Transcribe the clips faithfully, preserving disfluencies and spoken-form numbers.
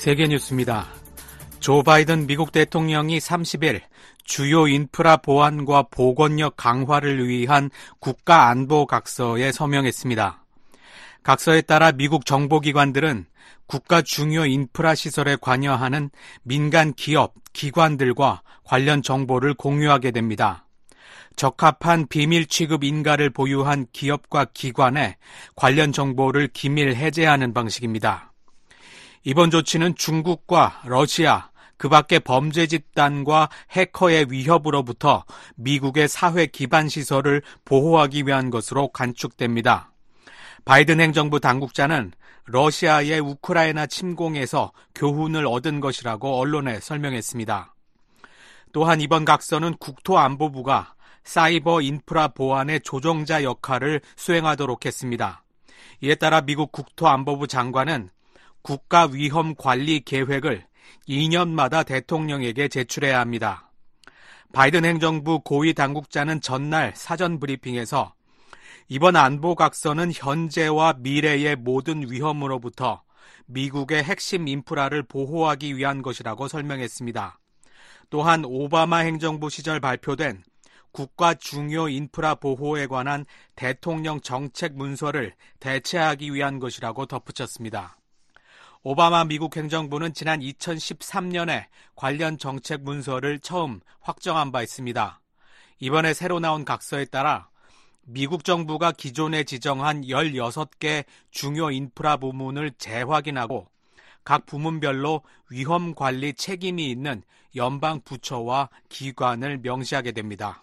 세계뉴스입니다. 조 바이든 미국 대통령이 삼십 일 주요 인프라 보안과 보건력 강화를 위한 국가안보각서에 서명했습니다. 각서에 따라 미국 정보기관들은 국가 중요 인프라 시설에 관여하는 민간 기업, 기관들과 관련 정보를 공유하게 됩니다. 적합한 비밀 취급 인가를 보유한 기업과 기관에 관련 정보를 기밀 해제하는 방식입니다. 이번 조치는 중국과 러시아, 그 밖의 범죄 집단과 해커의 위협으로부터 미국의 사회 기반 시설을 보호하기 위한 것으로 관측됩니다. 바이든 행정부 당국자는 러시아의 우크라이나 침공에서 교훈을 얻은 것이라고 언론에 설명했습니다. 또한 이번 각서는 국토안보부가 사이버 인프라 보안의 조정자 역할을 수행하도록 했습니다. 이에 따라 미국 국토안보부 장관은 국가 위험 관리 계획을 이 년마다 대통령에게 제출해야 합니다. 바이든 행정부 고위 당국자는 전날 사전 브리핑에서 이번 안보각서는 현재와 미래의 모든 위험으로부터 미국의 핵심 인프라를 보호하기 위한 것이라고 설명했습니다. 또한 오바마 행정부 시절 발표된 국가 중요 인프라 보호에 관한 대통령 정책 문서를 대체하기 위한 것이라고 덧붙였습니다. 오바마 미국 행정부는 지난 이천십삼 년에 관련 정책 문서를 처음 확정한 바 있습니다. 이번에 새로 나온 각서에 따라 미국 정부가 기존에 지정한 열여섯 개 중요 인프라 부문을 재확인하고 각 부문별로 위험 관리 책임이 있는 연방 부처와 기관을 명시하게 됩니다.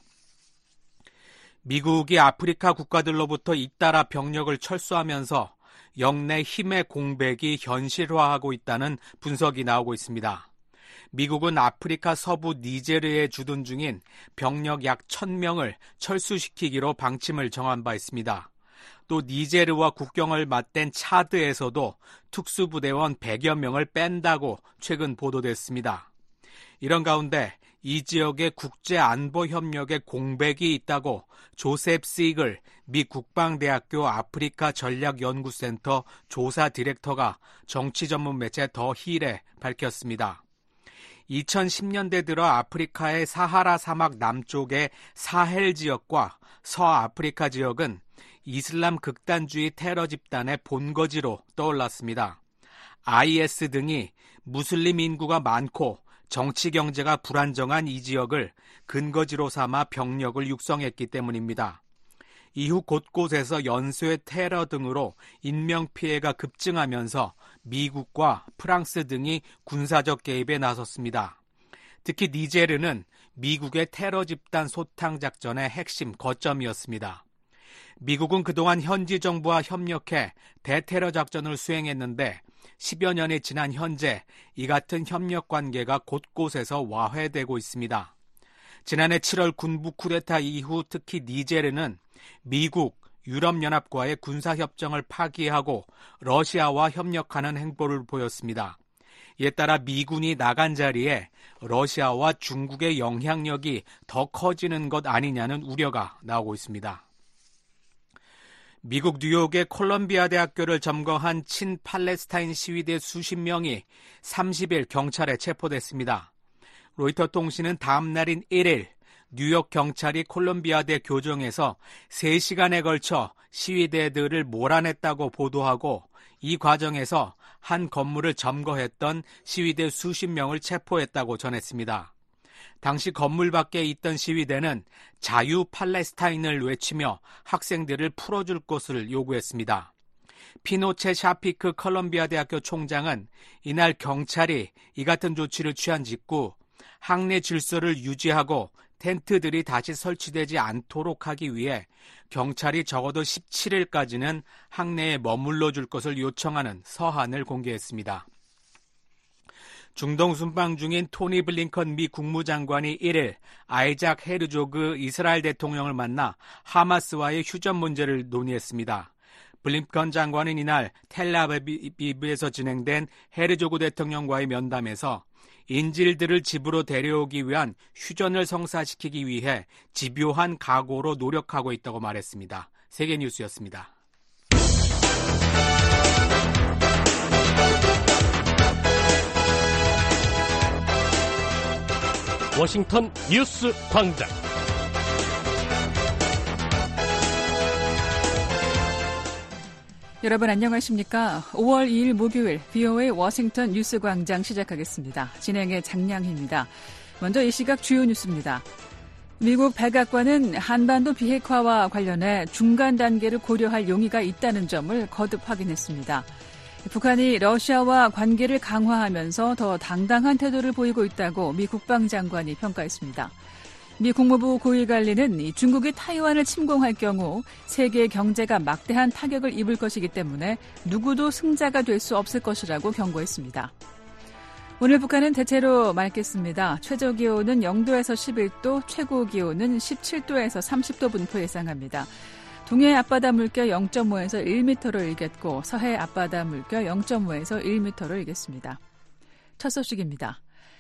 미국이 아프리카 국가들로부터 잇따라 병력을 철수하면서 영내 힘의 공백이 현실화하고 있다는 분석이 나오고 있습니다. 미국은 아프리카 서부 니제르에 주둔 중인 병력 약 천 명을 철수시키기로 방침을 정한 바 있습니다. 또 니제르와 국경을 맞댄 차드에서도 특수부대원 백여 명을 뺀다고 최근 보도됐습니다. 이런 가운데 이 지역의 국제안보협력에 공백이 있다고 조셉 시글 미 국방대학교 아프리카 전략연구센터 조사 디렉터가 정치 전문 매체 더 힐에 밝혔습니다. 이천십 년대 들어 아프리카의 사하라 사막 남쪽의 사헬 지역과 서아프리카 지역은 이슬람 극단주의 테러 집단의 본거지로 떠올랐습니다. 아이에스 등이 무슬림 인구가 많고 정치 경제가 불안정한 이 지역을 근거지로 삼아 병력을 육성했기 때문입니다. 이후 곳곳에서 연쇄 테러 등으로 인명피해가 급증하면서 미국과 프랑스 등이 군사적 개입에 나섰습니다. 특히 니제르는 미국의 테러 집단 소탕 작전의 핵심 거점이었습니다. 미국은 그동안 현지 정부와 협력해 대테러 작전을 수행했는데 십여 년이 지난 현재 이 같은 협력 관계가 곳곳에서 와해되고 있습니다. 지난해 칠월 군부 쿠데타 이후 특히 니제르는 미국, 유럽연합과의 군사협정을 파기하고 러시아와 협력하는 행보를 보였습니다. 이에 따라 미군이 나간 자리에 러시아와 중국의 영향력이 더 커지는 것 아니냐는 우려가 나오고 있습니다. 미국 뉴욕의 콜럼비아 대학교를 점거한 친팔레스타인 시위대 수십 명이 삼십 일 경찰에 체포됐습니다. 로이터 통신은 다음 날인 일 일 뉴욕 경찰이 콜럼비아대 교정에서 세 시간에 걸쳐 시위대들을 몰아냈다고 보도하고 이 과정에서 한 건물을 점거했던 시위대 수십 명을 체포했다고 전했습니다. 당시 건물 밖에 있던 시위대는 자유 팔레스타인을 외치며 학생들을 풀어줄 것을 요구했습니다. 피노체 샤피크 컬럼비아 대학교 총장은 이날 경찰이 이 같은 조치를 취한 직후 학내 질서를 유지하고 텐트들이 다시 설치되지 않도록 하기 위해 경찰이 적어도 십칠 일까지는 학내에 머물러 줄 것을 요청하는 서한을 공개했습니다. 중동 순방 중인 토니 블링컨 미 국무장관이 일 일 아이작 헤르조그 이스라엘 대통령을 만나 하마스와의 휴전 문제를 논의했습니다. 블링컨 장관은 이날 텔아비브에서 진행된 헤르조그 대통령과의 면담에서 인질들을 집으로 데려오기 위한 휴전을 성사시키기 위해 집요한 각오로 노력하고 있다고 말했습니다. 세계뉴스였습니다. 워싱턴 뉴스 광장. 여러분 안녕하십니까? 오월 이일 목요일 브이오에이 워싱턴 뉴스 광장 시작하겠습니다. 진행의 장량희입니다. 먼저 이 시각 주요 뉴스입니다. 미국 백악관은 한반도 비핵화와 관련해 중간 단계를 고려할 용의가 있다는 점을 거듭 확인했습니다. 북한이 러시아와 관계를 강화하면서 더 당당한 태도를 보이고 있다고 미 국방장관이 평가했습니다. 미 국무부 고위관리는 중국이 타이완을 침공할 경우 세계 경제가 막대한 타격을 입을 것이기 때문에 누구도 승자가 될 수 없을 것이라고 경고했습니다. 오늘 북한은 대체로 맑겠습니다. 최저기온은 영도에서 십일도, 최고기온은 십칠도에서 삼십도 분포 예상합니다. 동해 앞바다 물결 영점오에서 일 미터로 일겠고 서해 앞바다 물결 영점오에서 일 미터로 일겠습니다. 첫 소식입니다.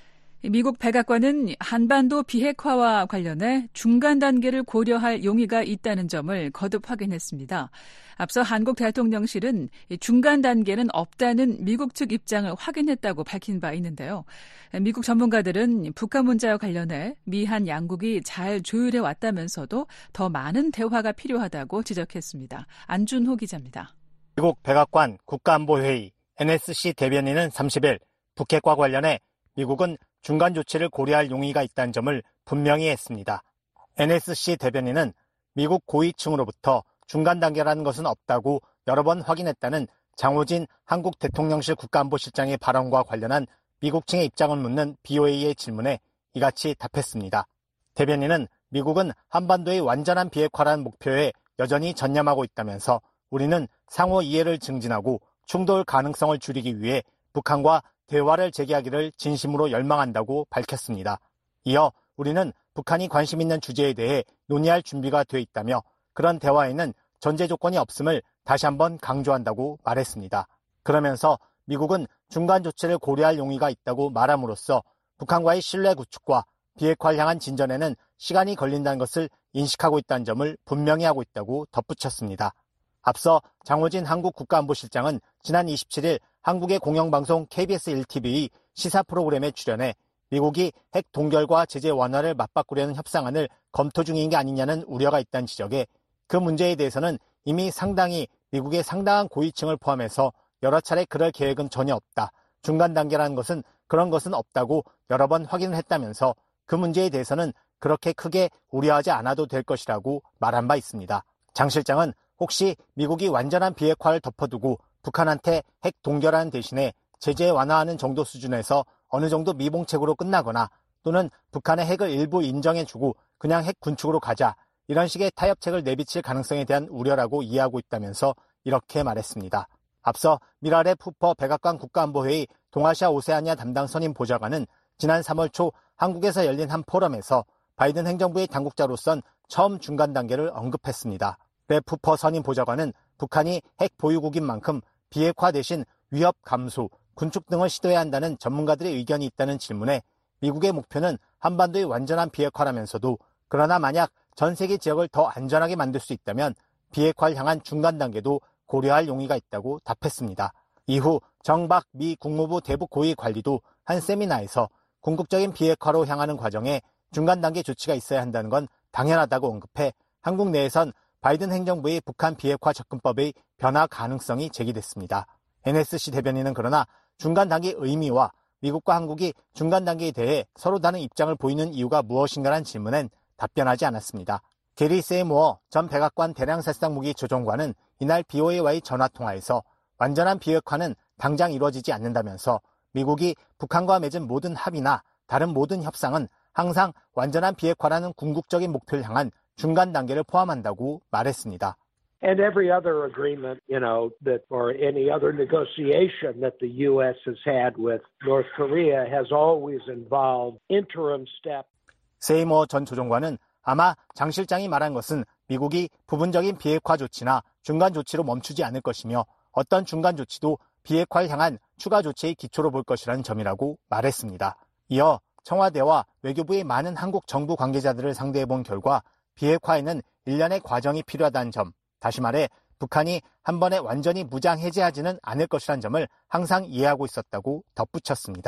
미국 백악관은 한반도 비핵화와 관련해 중간 단계를 고려할 용의가 있다는 점을 거듭 확인했습니다. 앞서 한국 대통령실은 중간 단계는 없다는 미국 측 입장을 확인했다고 밝힌 바 있는데요. 미국 전문가들은 북한 문제와 관련해 미한 양국이 잘 조율해 왔다면서도 더 많은 대화가 필요하다고 지적했습니다. 안준호 기자입니다. 미국 백악관 국가안보회의 엔에스씨 대변인은 삼십일 북핵과 관련해 미국은 중간 조치를 고려할 용의가 있다는 점을 분명히 했습니다. 엔에스씨 대변인은 미국 고위층으로부터 중간 단계라는 것은 없다고 여러 번 확인했다는 장호진 한국 대통령실 국가안보실장의 발언과 관련한 미국 측의 입장을 묻는 브이오에이의 질문에 이같이 답했습니다. 대변인은 미국은 한반도의 완전한 비핵화라는 목표에 여전히 전념하고 있다면서 우리는 상호 이해를 증진하고 충돌 가능성을 줄이기 위해 북한과 대화를 재개하기를 진심으로 열망한다고 밝혔습니다. 이어 우리는 북한이 관심 있는 주제에 대해 논의할 준비가 돼 있다며 그런 대화에는 전제 조건이 없음을 다시 한번 강조한다고 말했습니다. 그러면서 미국은 중간 조치를 고려할 용의가 있다고 말함으로써 북한과의 신뢰 구축과 비핵화를 향한 진전에는 시간이 걸린다는 것을 인식하고 있다는 점을 분명히 하고 있다고 덧붙였습니다. 앞서 장호진 한국 국가안보실장은 지난 이십칠일 한국의 공영방송 케이비에스 일 티비의 시사 프로그램에 출연해 미국이 핵 동결과 제재 완화를 맞바꾸려는 협상안을 검토 중인 게 아니냐는 우려가 있다는 지적에 그 문제에 대해서는 이미 상당히 미국의 상당한 고위층을 포함해서 여러 차례 그럴 계획은 전혀 없다. 중간 단계라는 것은 그런 것은 없다고 여러 번 확인을 했다면서 그 문제에 대해서는 그렇게 크게 우려하지 않아도 될 것이라고 말한 바 있습니다. 장 실장은 혹시 미국이 완전한 비핵화를 덮어두고 북한한테 핵 동결하는 대신에 제재 완화하는 정도 수준에서 어느 정도 미봉책으로 끝나거나 또는 북한의 핵을 일부 인정해주고 그냥 핵 군축으로 가자 이런 식의 타협책을 내비칠 가능성에 대한 우려라고 이해하고 있다면서 이렇게 말했습니다. 앞서 미라레 푸퍼 백악관 국가안보회의 동아시아 오세아니아 담당 선임 보좌관은 지난 삼월 초 한국에서 열린 한 포럼에서 바이든 행정부의 당국자로선 처음 중간 단계를 언급했습니다. 레 푸퍼 선임 보좌관은 북한이 핵 보유국인 만큼 비핵화 대신 위협 감소, 군축 등을 시도해야 한다는 전문가들의 의견이 있다는 질문에 미국의 목표는 한반도의 완전한 비핵화라면서도 그러나 만약 전 세계 지역을 더 안전하게 만들 수 있다면 비핵화를 향한 중간 단계도 고려할 용의가 있다고 답했습니다. 이후 정박 미 국무부 대북 고위 관리도 한 세미나에서 궁극적인 비핵화로 향하는 과정에 중간 단계 조치가 있어야 한다는 건 당연하다고 언급해 한국 내에선 바이든 행정부의 북한 비핵화 접근법의 변화 가능성이 제기됐습니다. 엔에스씨 대변인은 그러나 중간 단계의 의미와 미국과 한국이 중간 단계에 대해 서로 다른 입장을 보이는 이유가 무엇인가라는 질문엔 답변하지 않았습니다. 게리 세이모어 전 백악관 대량살상무기 조종관은 이날 브이오에이와의 전화통화에서 완전한 비핵화는 당장 이루어지지 않는다면서 미국이 북한과 맺은 모든 합의나 다른 모든 협상은 항상 완전한 비핵화라는 궁극적인 목표를 향한 중간 단계를 포함한다고 말했습니다. And every other agreement, you know, that or any other negotiation that the U S has had with North Korea has always involved interim steps. 세이모 전 조종관은 아마 장 실장이 말한 것은 미국이 부분적인 비핵화 조치나 중간 조치로 멈추지 않을 것이며 어떤 중간 조치도 비핵화를 향한 추가 조치의 기초로 볼 것이라는 점이라고 말했습니다. 이어 청와대와 외교부의 많은 한국 정부 관계자들을 상대해 본 결과 비핵화에는 일련의 과정이 필요하다는 점, 다시 말해 북한이 한 번에 완전히 무장 해제하지는 않을 것이라는 점을 항상 이해하고 있었다고 덧붙였습니다.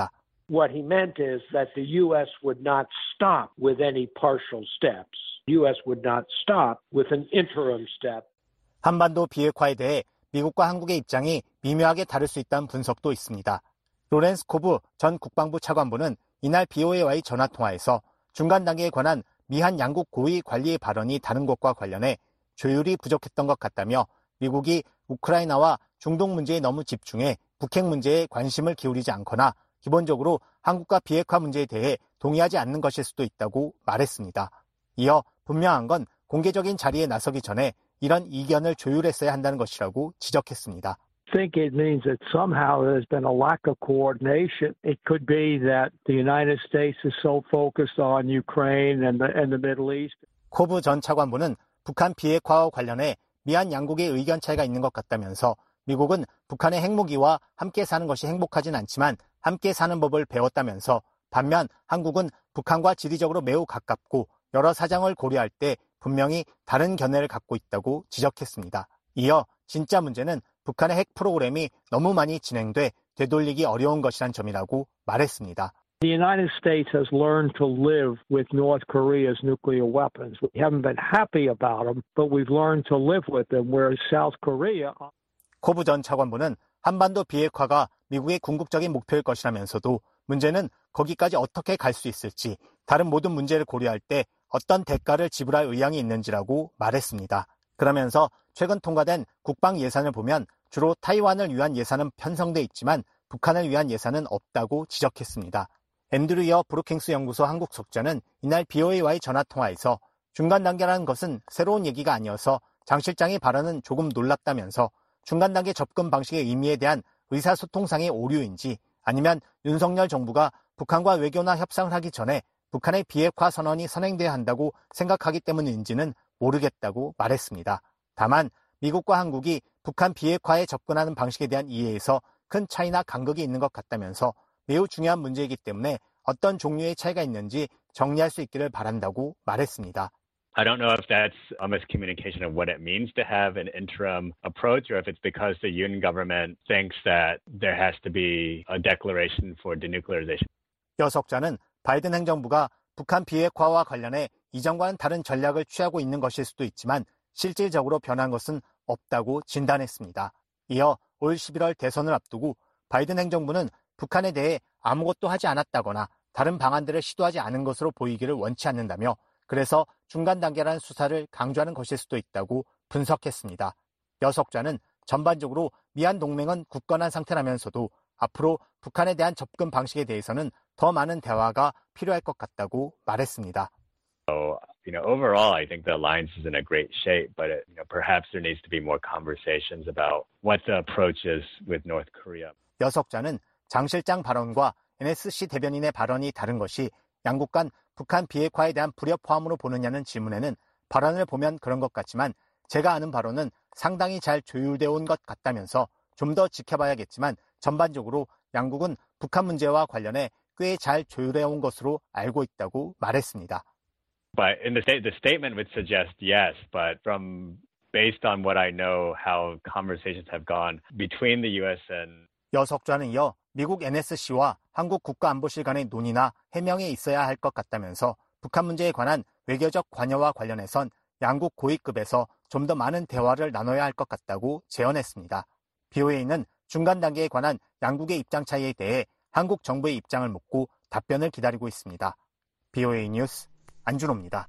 What he meant is that the U S would not stop with any partial steps. U S would not stop with an interim step. 한반도 비핵화에 대해 미국과 한국의 입장이 미묘하게 다를 수 있다는 분석도 있습니다. 로렌스 코브 전 국방부 차관보는 이날 비오에이와의 전화통화에서 중간 단계에 관한 미한 양국 고위 관리의 발언이 다른 것과 관련해 조율이 부족했던 것 같다며 미국이 우크라이나와 중동 문제에 너무 집중해 북핵 문제에 관심을 기울이지 않거나 기본적으로 한국과 비핵화 문제에 대해 동의하지 않는 것일 수도 있다고 말했습니다. 이어 분명한 건 공개적인 자리에 나서기 전에 이런 이견을 조율했어야 한다는 것이라고 지적했습니다. I think it means that somehow there's been a lack of coordination. It could be that the United States is so focused on Ukraine and the, and the Middle East. 코브 전 차관보는 북한 비핵화와 관련해 미한 양국의 의견 차이가 있는 것 같다면서 미국은 북한의 핵무기와 함께 사는 것이 행복하진 않지만 함께 사는 법을 배웠다면서 반면 한국은 북한과 지리적으로 매우 가깝고 여러 사정을 고려할 때 분명히 다른 견해를 갖고 있다고 지적했습니다. 이어 진짜 문제는 북한의 핵 프로그램이 너무 많이 진행돼 되돌리기 어려운 것이란 점이라고 말했습니다. The United States has learned to live with North Korea's nuclear weapons. We haven't been happy about them, but we've learned to live with them, whereas South Korea... 코브 전 차관보는 한반도 비핵화가 미국의 궁극적인 목표일 것이라면서도 문제는 거기까지 어떻게 갈 수 있을지, 다른 모든 문제를 고려할 때 어떤 대가를 지불할 의향이 있는지라고 말했습니다. 그러면서 최근 통과된 국방 예산을 보면 주로 타이완을 위한 예산은 편성돼 있지만 북한을 위한 예산은 없다고 지적했습니다. 앤드류 여 브루킹스 연구소 한국 석좌는 이날 비오에이와의 전화통화에서 중간 단계라는 것은 새로운 얘기가 아니어서 장 실장의 발언은 조금 놀랍다면서 중간 단계 접근 방식의 의미에 대한 의사소통상의 오류인지 아니면 윤석열 정부가 북한과 외교나 협상을 하기 전에 북한의 비핵화 선언이 선행돼야 한다고 생각하기 때문인지는 모르겠다고 말했습니다. 다만 미국과 한국이 북한 비핵화에 접근하는 방식에 대한 이해에서 큰 차이나 간극이 있는 것 같다면서 매우 중요한 문제이기 때문에 어떤 종류의 차이가 있는지 정리할 수 있기를 바란다고 말했습니다. I don't know if that's a miscommunication of what it means to have an interim approach or if it's because the Yoon government thinks that there has to be a declaration for denuclearization. 여 석좌는 바이든 행정부가 북한 비핵화와 관련해 이전과는 다른 전략을 취하고 있는 것일 수도 있지만 실질적으로 변한 것은 없다고 진단했습니다. 이어 올 십일월 대선을 앞두고 바이든 행정부는 북한에 대해 아무것도 하지 않았다거나 다른 방안들을 시도하지 않은 것으로 보이기를 원치 않는다며 그래서 중간 단계라는 수사를 강조하는 것일 수도 있다고 분석했습니다. 여 석좌는 전반적으로 미한 동맹은 굳건한 상태라면서도 앞으로 북한에 대한 접근 방식에 대해서는 더 많은 대화가 필요할 것 같다고 말했습니다. So, you know, overall, I think the alliance is in a great shape, but it, you know, perhaps there needs to be more conversations about what the approach is with North Korea. 여 석좌는 장 실장 발언과 엔에스씨 대변인의 발언이 다른 것이 양국 간 북한 비핵화에 대한 불협화음으로 보느냐는 질문에는 발언을 보면 그런 것 같지만 제가 아는 바로는 상당히 잘 조율되어 온 것 같다면서 좀 더 지켜봐야겠지만 전반적으로 양국은 북한 문제와 관련해 꽤 잘 조율해 온 것으로 알고 있다고 말했습니다. But in the state, the statement would suggest yes, but from based on what I know, how conversations have gone between the U S and 여 석좌는 이어 미국 엔에스씨와 한국 국가안보실 간의 논의나 해명에 있어야 할 것 같다면서 북한 문제에 관한 외교적 관여와 관련해선 양국 고위급에서 좀 더 많은 대화를 나눠야 할 것 같다고 제언했습니다. 비오에이는 중간 단계에 관한 양국의 입장 차이에 대해 한국 정부의 입장을 묻고 답변을 기다리고 있습니다. 비오에이 뉴스 안준호입니다.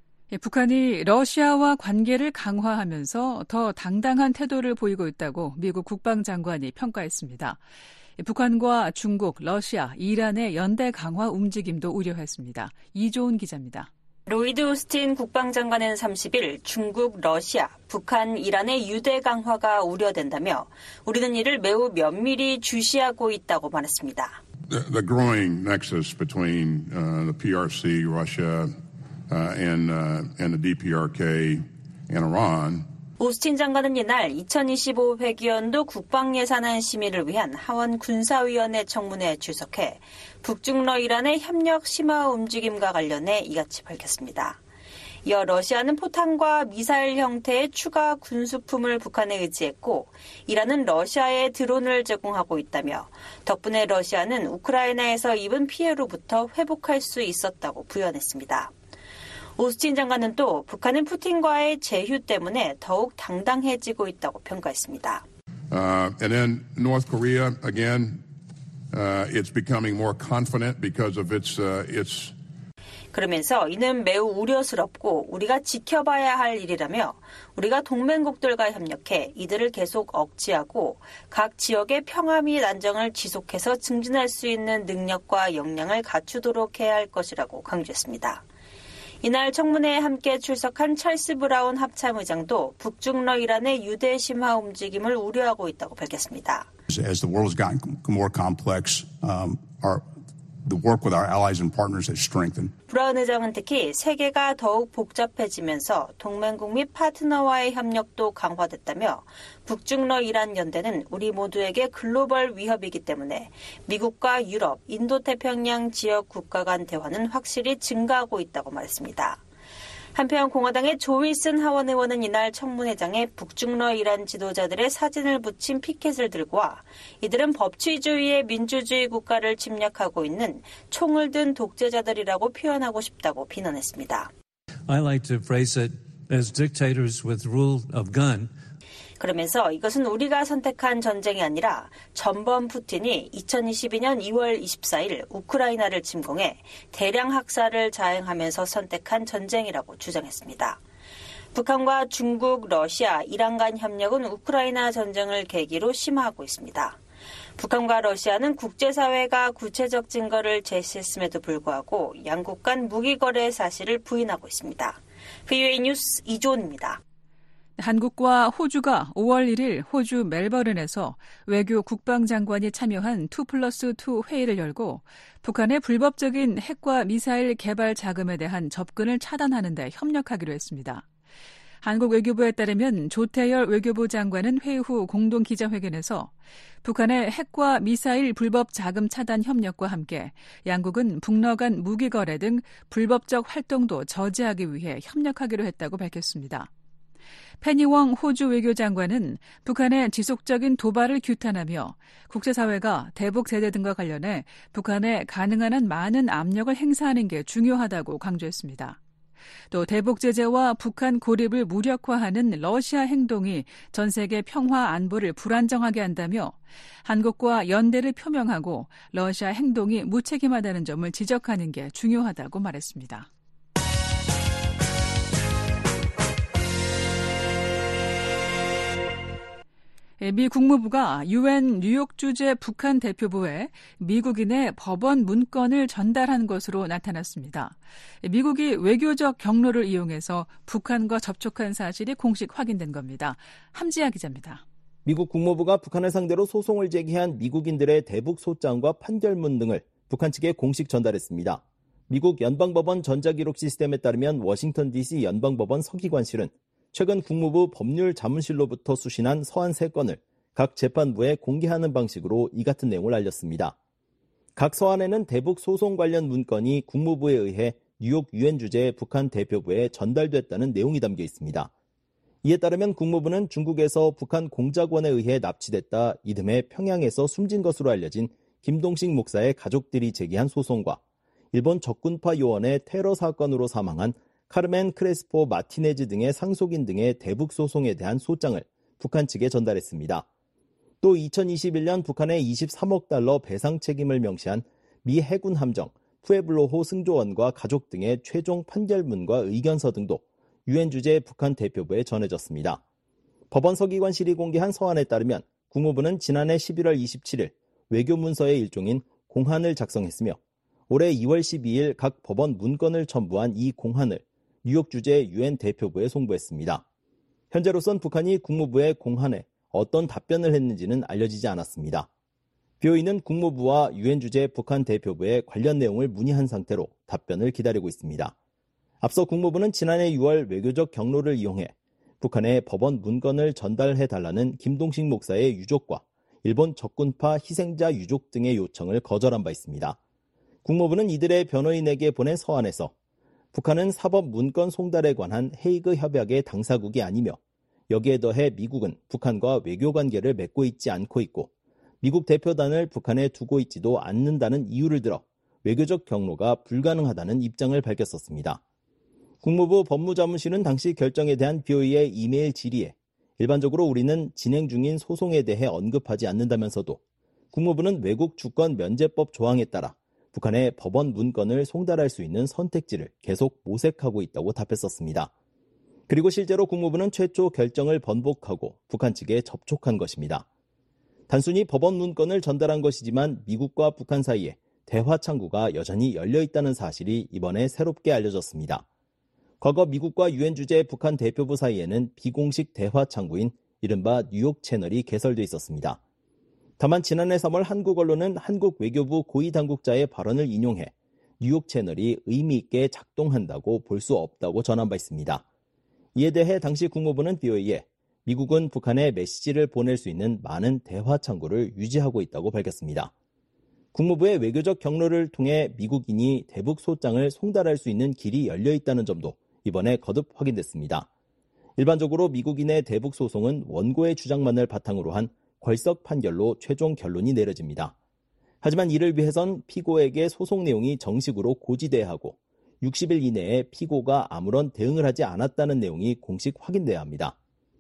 북한이 러시아와 관계를 강화하면서 더 당당한 태도를 보이고 있다고 미국 국방장관이 평가했습니다. 북한과 중국, 러시아, 이란의 연대 강화 움직임도 우려했습니다. 이조은 기자입니다. 로이드 오스틴 국방장관은 삼십일 중국, 러시아, 북한, 이란의 유대 강화가 우려된다며 우리는 이를 매우 면밀히 주시하고 있다고 말했습니다. The, the growing nexus between uh, the P R C, Russia, uh, and, uh, and the D P R K and Iran. 오스틴 장관은 이날 이천이십오 회기연도 국방예산안 심의를 위한 하원 군사위원회 청문회에 출석해 북중러 이란의 협력 심화 움직임과 관련해 이같이 밝혔습니다. 이어 러시아는 포탄과 미사일 형태의 추가 군수품을 북한에 의지했고 이란은 러시아에 드론을 제공하고 있다며 덕분에 러시아는 우크라이나에서 입은 피해로부터 회복할 수 있었다고 부연했습니다. 오스틴 장관은 또 북한은 푸틴과의 제휴 때문에 더욱 당당해지고 있다고 평가했습니다. Uh, and then North Korea, again, uh, it's becoming more confident because of its uh, its 그러면서 이는 매우 우려스럽고 우리가 지켜봐야 할 일이라며 우리가 동맹국들과 협력해 이들을 계속 억제하고 각 지역의 평화 및 안정을 지속해서 증진할 수 있는 능력과 역량을 갖추도록 해야 할 것이라고 강조했습니다. 이날 청문회에 함께 출석한 찰스 브라운 합참의장도 북중러 이란의 유대 심화 움직임을 우려하고 있다고 밝혔습니다. As the world has gotten more complex, um, our The work with our allies and partners has strengthened. 브라운 의장은 특히 세계가 더욱 복잡해지면서 동맹국 및 파트너와의 협력도 강화됐다며 북중러 이란 연대는 우리 모두에게 글로벌 위협이기 때문에 미국과 유럽, 인도태평양 지역 국가 간 대화는 확실히 증가하고 있다고 말했습니다. 한편 공화당의 조 윌슨 하원 의원은 이날 청문회장에 북중러 이란 지도자들의 사진을 붙인 피켓을 들고 와 이들은 법치주의의 민주주의 국가를 침략하고 있는 총을 든 독재자들이라고 표현하고 싶다고 비난했습니다. I like to phrase it as dictators with rule of gun. 그러면서 이것은 우리가 선택한 전쟁이 아니라 전범 푸틴이 이천이십이년 이월 이십사일 우크라이나를 침공해 대량 학살을 자행하면서 선택한 전쟁이라고 주장했습니다. 북한과 중국, 러시아, 이란 간 협력은 우크라이나 전쟁을 계기로 심화하고 있습니다. 북한과 러시아는 국제사회가 구체적 증거를 제시했음에도 불구하고 양국 간 무기 거래 사실을 부인하고 있습니다. 브이오에이 뉴스 이조은입니다. 한국과 호주가 오월 일일 호주 멜버른에서 외교 국방장관이 참여한 투 플러스 투 회의를 열고 북한의 불법적인 핵과 미사일 개발 자금에 대한 접근을 차단하는 데 협력하기로 했습니다. 한국 외교부에 따르면 조태열 외교부 장관은 회의 후 공동 기자회견에서 북한의 핵과 미사일 불법 자금 차단 협력과 함께 양국은 북러 간 무기 거래 등 불법적 활동도 저지하기 위해 협력하기로 했다고 밝혔습니다. 페니웡 호주 외교장관은 북한의 지속적인 도발을 규탄하며 국제사회가 대북 제재 등과 관련해 북한에 가능한 한 많은 압력을 행사하는 게 중요하다고 강조했습니다. 또 대북 제재와 북한 고립을 무력화하는 러시아 행동이 전 세계 평화 안보를 불안정하게 한다며 한국과 연대를 표명하고 러시아 행동이 무책임하다는 점을 지적하는 게 중요하다고 말했습니다. 미 국무부가 유엔 뉴욕 주재 북한 대표부에 미국인의 법원 문건을 전달한 것으로 나타났습니다. 미국이 외교적 경로를 이용해서 북한과 접촉한 사실이 공식 확인된 겁니다. 함지아 기자입니다. 미국 국무부가 북한을 상대로 소송을 제기한 미국인들의 대북 소장과 판결문 등을 북한 측에 공식 전달했습니다. 미국 연방법원 전자기록 시스템에 따르면 워싱턴 디씨 연방법원 서기관실은 최근 국무부 법률자문실로부터 수신한 서한 세 건을 각 재판부에 공개하는 방식으로 이 같은 내용을 알렸습니다. 각 서한에는 대북 소송 관련 문건이 국무부에 의해 뉴욕 유엔 주재 북한 대표부에 전달됐다는 내용이 담겨 있습니다. 이에 따르면 국무부는 중국에서 북한 공작원에 의해 납치됐다 이듬해 평양에서 숨진 것으로 알려진 김동식 목사의 가족들이 제기한 소송과 일본 적군파 요원의 테러 사건으로 사망한 카르멘 크레스포 마티네즈 등의 상속인 등의 대북 소송에 대한 소장을 북한 측에 전달했습니다. 또 이천이십일년 북한의 이십삼억 달러 배상 책임을 명시한 미 해군 함정 푸에블로호 승조원과 가족 등의 최종 판결문과 의견서 등도 유엔 주재 북한 대표부에 전해졌습니다. 법원 서기관실이 공개한 서한에 따르면 국무부는 지난해 십일월 이십칠일 외교문서의 일종인 공한을 작성했으며 올해 이월 십이일 각 법원 문건을 첨부한 이 공한을 뉴욕 주재 유엔 대표부에 송부했습니다. 현재로선 북한이 국무부의 공한에 어떤 답변을 했는지는 알려지지 않았습니다. 비오이는 국무부와 유엔 주재 북한 대표부에 관련 내용을 문의한 상태로 답변을 기다리고 있습니다. 앞서 국무부는 지난해 유월 외교적 경로를 이용해 북한에 법원 문건을 전달해달라는 김동식 목사의 유족과 일본 적군파 희생자 유족 등의 요청을 거절한 바 있습니다. 국무부는 이들의 변호인에게 보낸 서한에서 북한은 사법 문건 송달에 관한 헤이그 협약의 당사국이 아니며 여기에 더해 미국은 북한과 외교 관계를 맺고 있지 않고 있고 미국 대표단을 북한에 두고 있지도 않는다는 이유를 들어 외교적 경로가 불가능하다는 입장을 밝혔었습니다. 국무부 법무자문실은 당시 결정에 대한 비오이의 이메일 질의에 일반적으로 우리는 진행 중인 소송에 대해 언급하지 않는다면서도 국무부는 외국 주권 면제법 조항에 따라 북한의 법원 문건을 송달할 수 있는 선택지를 계속 모색하고 있다고 답했었습니다. 그리고 실제로 국무부는 최초 결정을 번복하고 북한 측에 접촉한 것입니다. 단순히 법원 문건을 전달한 것이지만 미국과 북한 사이에 대화 창구가 여전히 열려 있다는 사실이 이번에 새롭게 알려졌습니다. 과거 미국과 유엔 주재 북한 대표부 사이에는 비공식 대화 창구인 이른바 뉴욕 채널이 개설돼 있었습니다. 다만 지난해 삼월 한국 언론은 한국 외교부 고위 당국자의 발언을 인용해 뉴욕 채널이 의미 있게 작동한다고 볼 수 없다고 전한 바 있습니다. 이에 대해 당시 국무부는 비오이에 미국은 북한에 메시지를 보낼 수 있는 많은 대화 창구를 유지하고 있다고 밝혔습니다. 국무부의 외교적 경로를 통해 미국인이 대북 소장을 송달할 수 있는 길이 열려 있다는 점도 이번에 거듭 확인됐습니다. 일반적으로 미국인의 대북 소송은 원고의 주장만을 바탕으로 한 궐석 판결로 최종 결론이 내려집니다. 하지만 이를 위해선 피고에게 소송 내용이 정식으로 고지돼야 하고 육십 일 이내에 피고가 아무런 대응을 하지 않았다는 내용이 공식 확인돼야 합니다.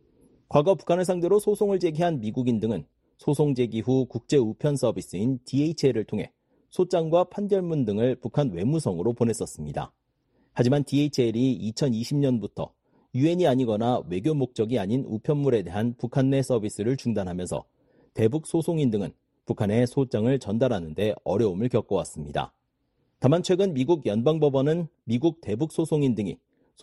과거 북한을 상대로 소송을 제기한 미국인 등은 소송 제기 후 국제 우편 서비스인 디에이치엘을 통해 소장과 판결문 등을 북한 외무성으로 보냈었습니다. 하지만 디에이치엘이 이천이십 년부터 유엔이 아니거나 외교 목적이 아닌 우편물에 대한 북한 내 서비스를 중단하면서 대북 소송인 등은 북한에 소장을 전달하는 데 어려움을 겪어왔습니다. 다만 최근 미국 연방법원은 미국 대북 소송인 등이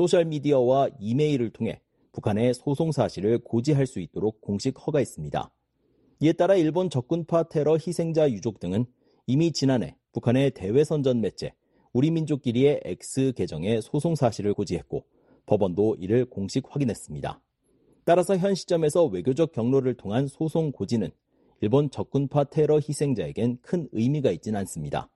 소셜미디어와 이메일을 통해 북한의 소송 사실을 고지할 수 있도록 공식 허가했습니다. 이에 따라 일본 적군파 테러 희생자 유족 등은 이미 지난해 북한의 대외선전 매체 우리민족끼리의 X 계정에 소송 사실을 고지했고 법원도 이를 공식 확인했습니다. 따라서 현 시점에서 외교적 경로를 통한 소송 고지는 일본 적군파 테러 희생자에겐 큰 의미가 있진 않습니다.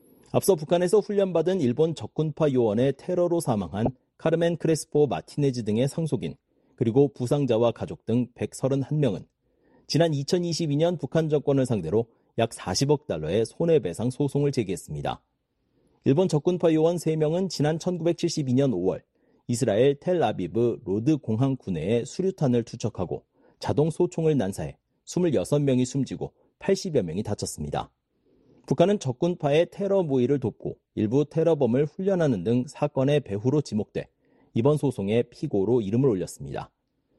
앞서 북한에서 훈련받은 일본 적군파 요원의 테러로 사망한 카르멘 크레스포 마티네즈 등의 상속인 그리고 부상자와 가족 등 백삼십일 명은 지난 이천이십이 년 북한 정권을 상대로 약 사십억 달러의 손해배상 소송을 제기했습니다. 일본 적군파 요원 세 명은 지난 천구백칠십이 년 오월 이스라엘 텔아비브 로드 공항 구내에 수류탄을 투척하고 자동 소총을 난사해 이십육 명이 숨지고 팔십여 명이 다쳤습니다. 북한은 적군파의 테러 모의를 돕고 일부 테러범을 훈련하는 등 사건의 배후로 지목돼 이번 소송의 피고로 이름을 올렸습니다.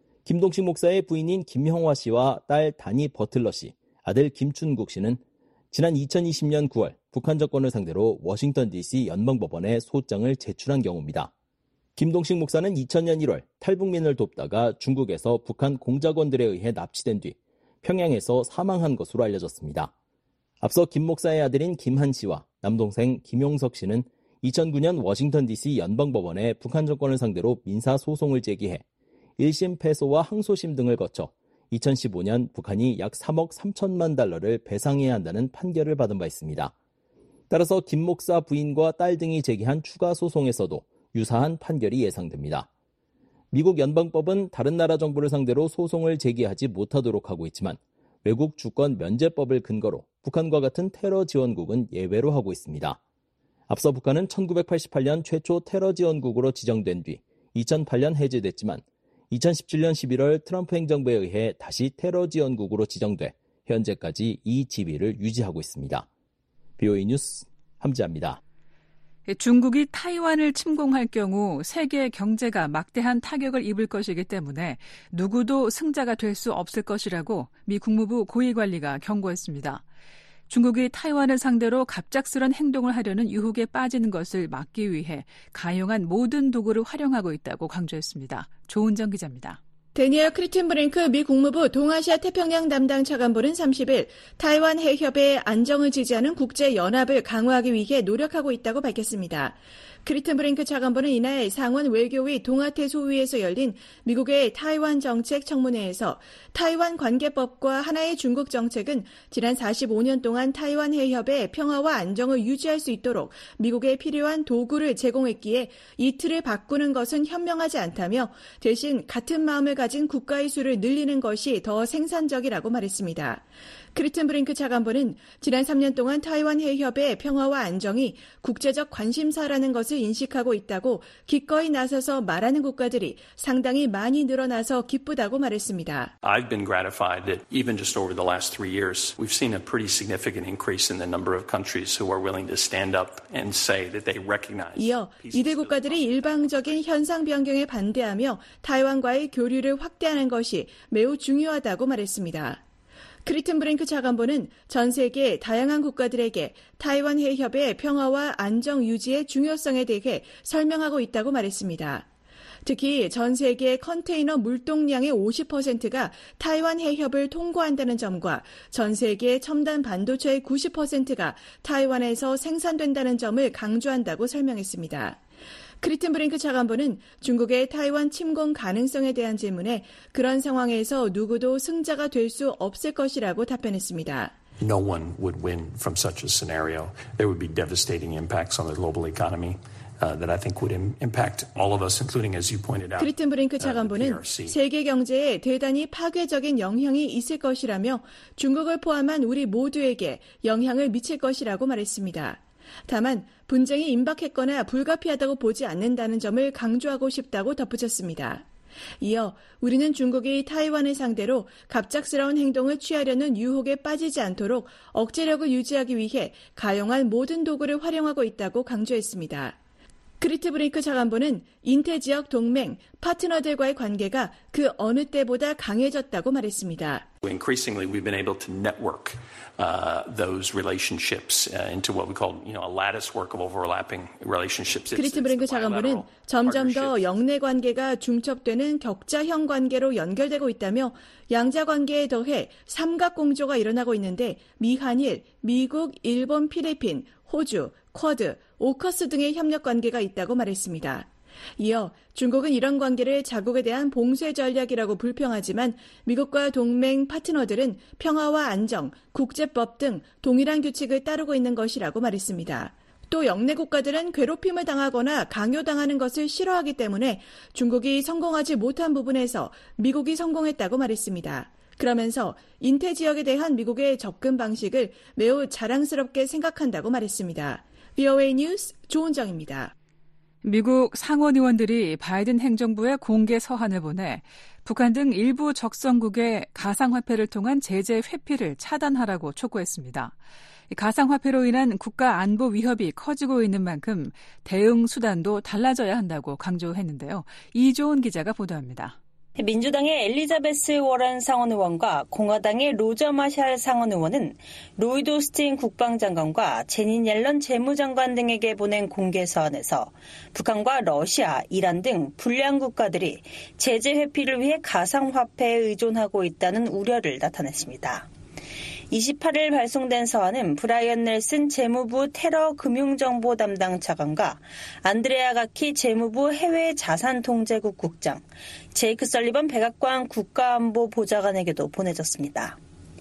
김동식 목사의 부인인 김형화 씨와 딸 다니 버틀러 씨, 아들 김춘국 씨는 지난 이천이십 년 구월 북한 정권을 상대로 워싱턴 디씨 연방법원에 소장을 제출한 경우입니다. 김동식 목사는 이천 년 일월 탈북민을 돕다가 중국에서 북한 공작원들에 의해 납치된 뒤 평양에서 사망한 것으로 알려졌습니다. 앞서 김 목사의 아들인 김한 씨와 남동생 김용석 씨는 이천구 년 워싱턴 디씨 연방법원에 북한 정권을 상대로 민사소송을 제기해 일 심 패소와 항소심 등을 거쳐 이천십오 년 북한이 약 삼억 삼천만 달러를 배상해야 한다는 판결을 받은 바 있습니다. 따라서 김 목사 부인과 딸 등이 제기한 추가 소송에서도 유사한 판결이 예상됩니다. 미국 연방법은 다른 나라 정부를 상대로 소송을 제기하지 못하도록 하고 있지만 외국 주권 면제법을 근거로 북한과 같은 테러 지원국은 예외로 하고 있습니다. 앞서 북한은 천구백팔십팔 년 최초 테러 지원국으로 지정된 뒤 이천팔 년 해제됐지만 이천십칠 년 십일월 트럼프 행정부에 의해 다시 테러 지원국으로 지정돼 현재까지 이 지위를 유지하고 있습니다. 비오이 뉴스 함지아입니다. 중국이 타이완을 침공할 경우 세계 경제가 막대한 타격을 입을 것이기 때문에 누구도 승자가 될 수 없을 것이라고 미 국무부 고위관리가 경고했습니다. 중국이 타이완을 상대로 갑작스런 행동을 하려는 유혹에 빠지는 것을 막기 위해 가용한 모든 도구를 활용하고 있다고 강조했습니다. 조은정 기자입니다. 데니얼 크리튼브링크 미 국무부 동아시아 태평양 담당 차관보는 삼십 일 타이완 해협의 안정을 지지하는 국제연합을 강화하기 위해 노력하고 있다고 밝혔습니다. 크리튼 브링크 차관보는 이날 상원 외교위 동아태 소위에서 열린 미국의 타이완 정책 청문회에서 타이완 관계법과 하나의 중국 정책은 지난 사십오 년 동안 타이완 해협의 평화와 안정을 유지할 수 있도록 미국에 필요한 도구를 제공했기에 이 틀을 바꾸는 것은 현명하지 않다며 대신 같은 마음을 가진 국가의 수를 늘리는 것이 더 생산적이라고 말했습니다. 크리튼 브링크 차관보는 지난 삼 년 동안 타이완 해협의 평화와 안정이 국제적 관심사라는 것을 인식하고 있다고 기꺼이 나서서 말하는 국가들이 상당히 많이 늘어나서 기쁘다고 말했습니다. I've been gratified that even just over the last three years, we've seen a pretty significant increase in the number of countries who are willing to stand up and say that they recognize. 이어 이들 국가들이 일방적인 현상 변경에 반대하며 타이완과의 교류를 확대하는 것이 매우 중요하다고 말했습니다. 크리튼 브링크 차관보는 전 세계 다양한 국가들에게 타이완 해협의 평화와 안정 유지의 중요성에 대해 설명하고 있다고 말했습니다. 특히 전 세계 컨테이너 물동량의 오십 퍼센트가 타이완 해협을 통과한다는 점과 전 세계 첨단 반도체의 구십 퍼센트가 타이완에서 생산된다는 점을 강조한다고 설명했습니다. 크리튼 브링크 차관보는 중국의 타이완 침공 가능성에 대한 질문에 그런 상황에서 누구도 승자가 될 수 없을 것이라고 답변했습니다. No one would win from such a scenario. There would be devastating impacts on the global economy. Uh, that I think would impact all of us, including, as you pointed out, 크리튼 브링크 차관보는 세계 경제에 대단히 파괴적인 영향이 있을 것이라며 중국을 포함한 우리 모두에게 영향을 미칠 것이라고 말했습니다. 다만 분쟁이 임박했거나 불가피하다고 보지 않는다는 점을 강조하고 싶다고 덧붙였습니다. 이어 우리는 중국이 타이완을 상대로 갑작스러운 행동을 취하려는 유혹에 빠지지 않도록 억제력을 유지하기 위해 가용할 모든 도구를 활용하고 있다고 강조했습니다. 크리트 브링크 차관보는 인태 지역 동맹, 파트너들과의 관계가 그 어느 때보다 강해졌다고 말했습니다. Increasingly, we've been able to network uh, those relationships uh, into what we call, you know, a lattice work of overlapping relationships. 크리트 브링크 차관보는 점점 더 영내 관계가 중첩되는 격자형 관계로 연결되고 있다며 양자 관계에 더해 삼각공조가 일어나고 있는데 미한일, 미국, 일본, 필리핀, 호주, 쿼드, 오커스 등의 협력 관계가 있다고 말했습니다. 이어 중국은 이런 관계를 자국에 대한 봉쇄 전략이라고 불평하지만 미국과 동맹 파트너들은 평화와 안정, 국제법 등 동일한 규칙을 따르고 있는 것이라고 말했습니다. 또 영내 국가들은 괴롭힘을 당하거나 강요당하는 것을 싫어하기 때문에 중국이 성공하지 못한 부분에서 미국이 성공했다고 말했습니다. 그러면서 인태 지역에 대한 미국의 접근 방식을 매우 자랑스럽게 생각한다고 말했습니다. 브이오에이 뉴스 조은정입니다. 미국 상원 의원들이 바이든 행정부에 공개 서한을 보내 북한 등 일부 적성국의 가상화폐를 통한 제재 회피를 차단하라고 촉구했습니다. 가상화폐로 인한 국가 안보 위협이 커지고 있는 만큼 대응 수단도 달라져야 한다고 강조했는데요. 이조은 기자가 보도합니다. 민주당의 엘리자베스 워런 상원 의원과 공화당의 로저 마샬 상원 의원은 로이드 오스틴 국방장관과 제닛 옐런 재무장관 등에게 보낸 공개 서한에서 북한과 러시아, 이란 등 불량 국가들이 제재 회피를 위해 가상화폐에 의존하고 있다는 우려를 나타냈습니다. 이십팔 일 발송된 서한은 브라이언 넬슨 재무부 테러 금융정보 담당 차관과 안드레아 가키 재무부 해외자산통제국 국장, 제이크 설리번 백악관 국가안보 보좌관에게도 보내졌습니다.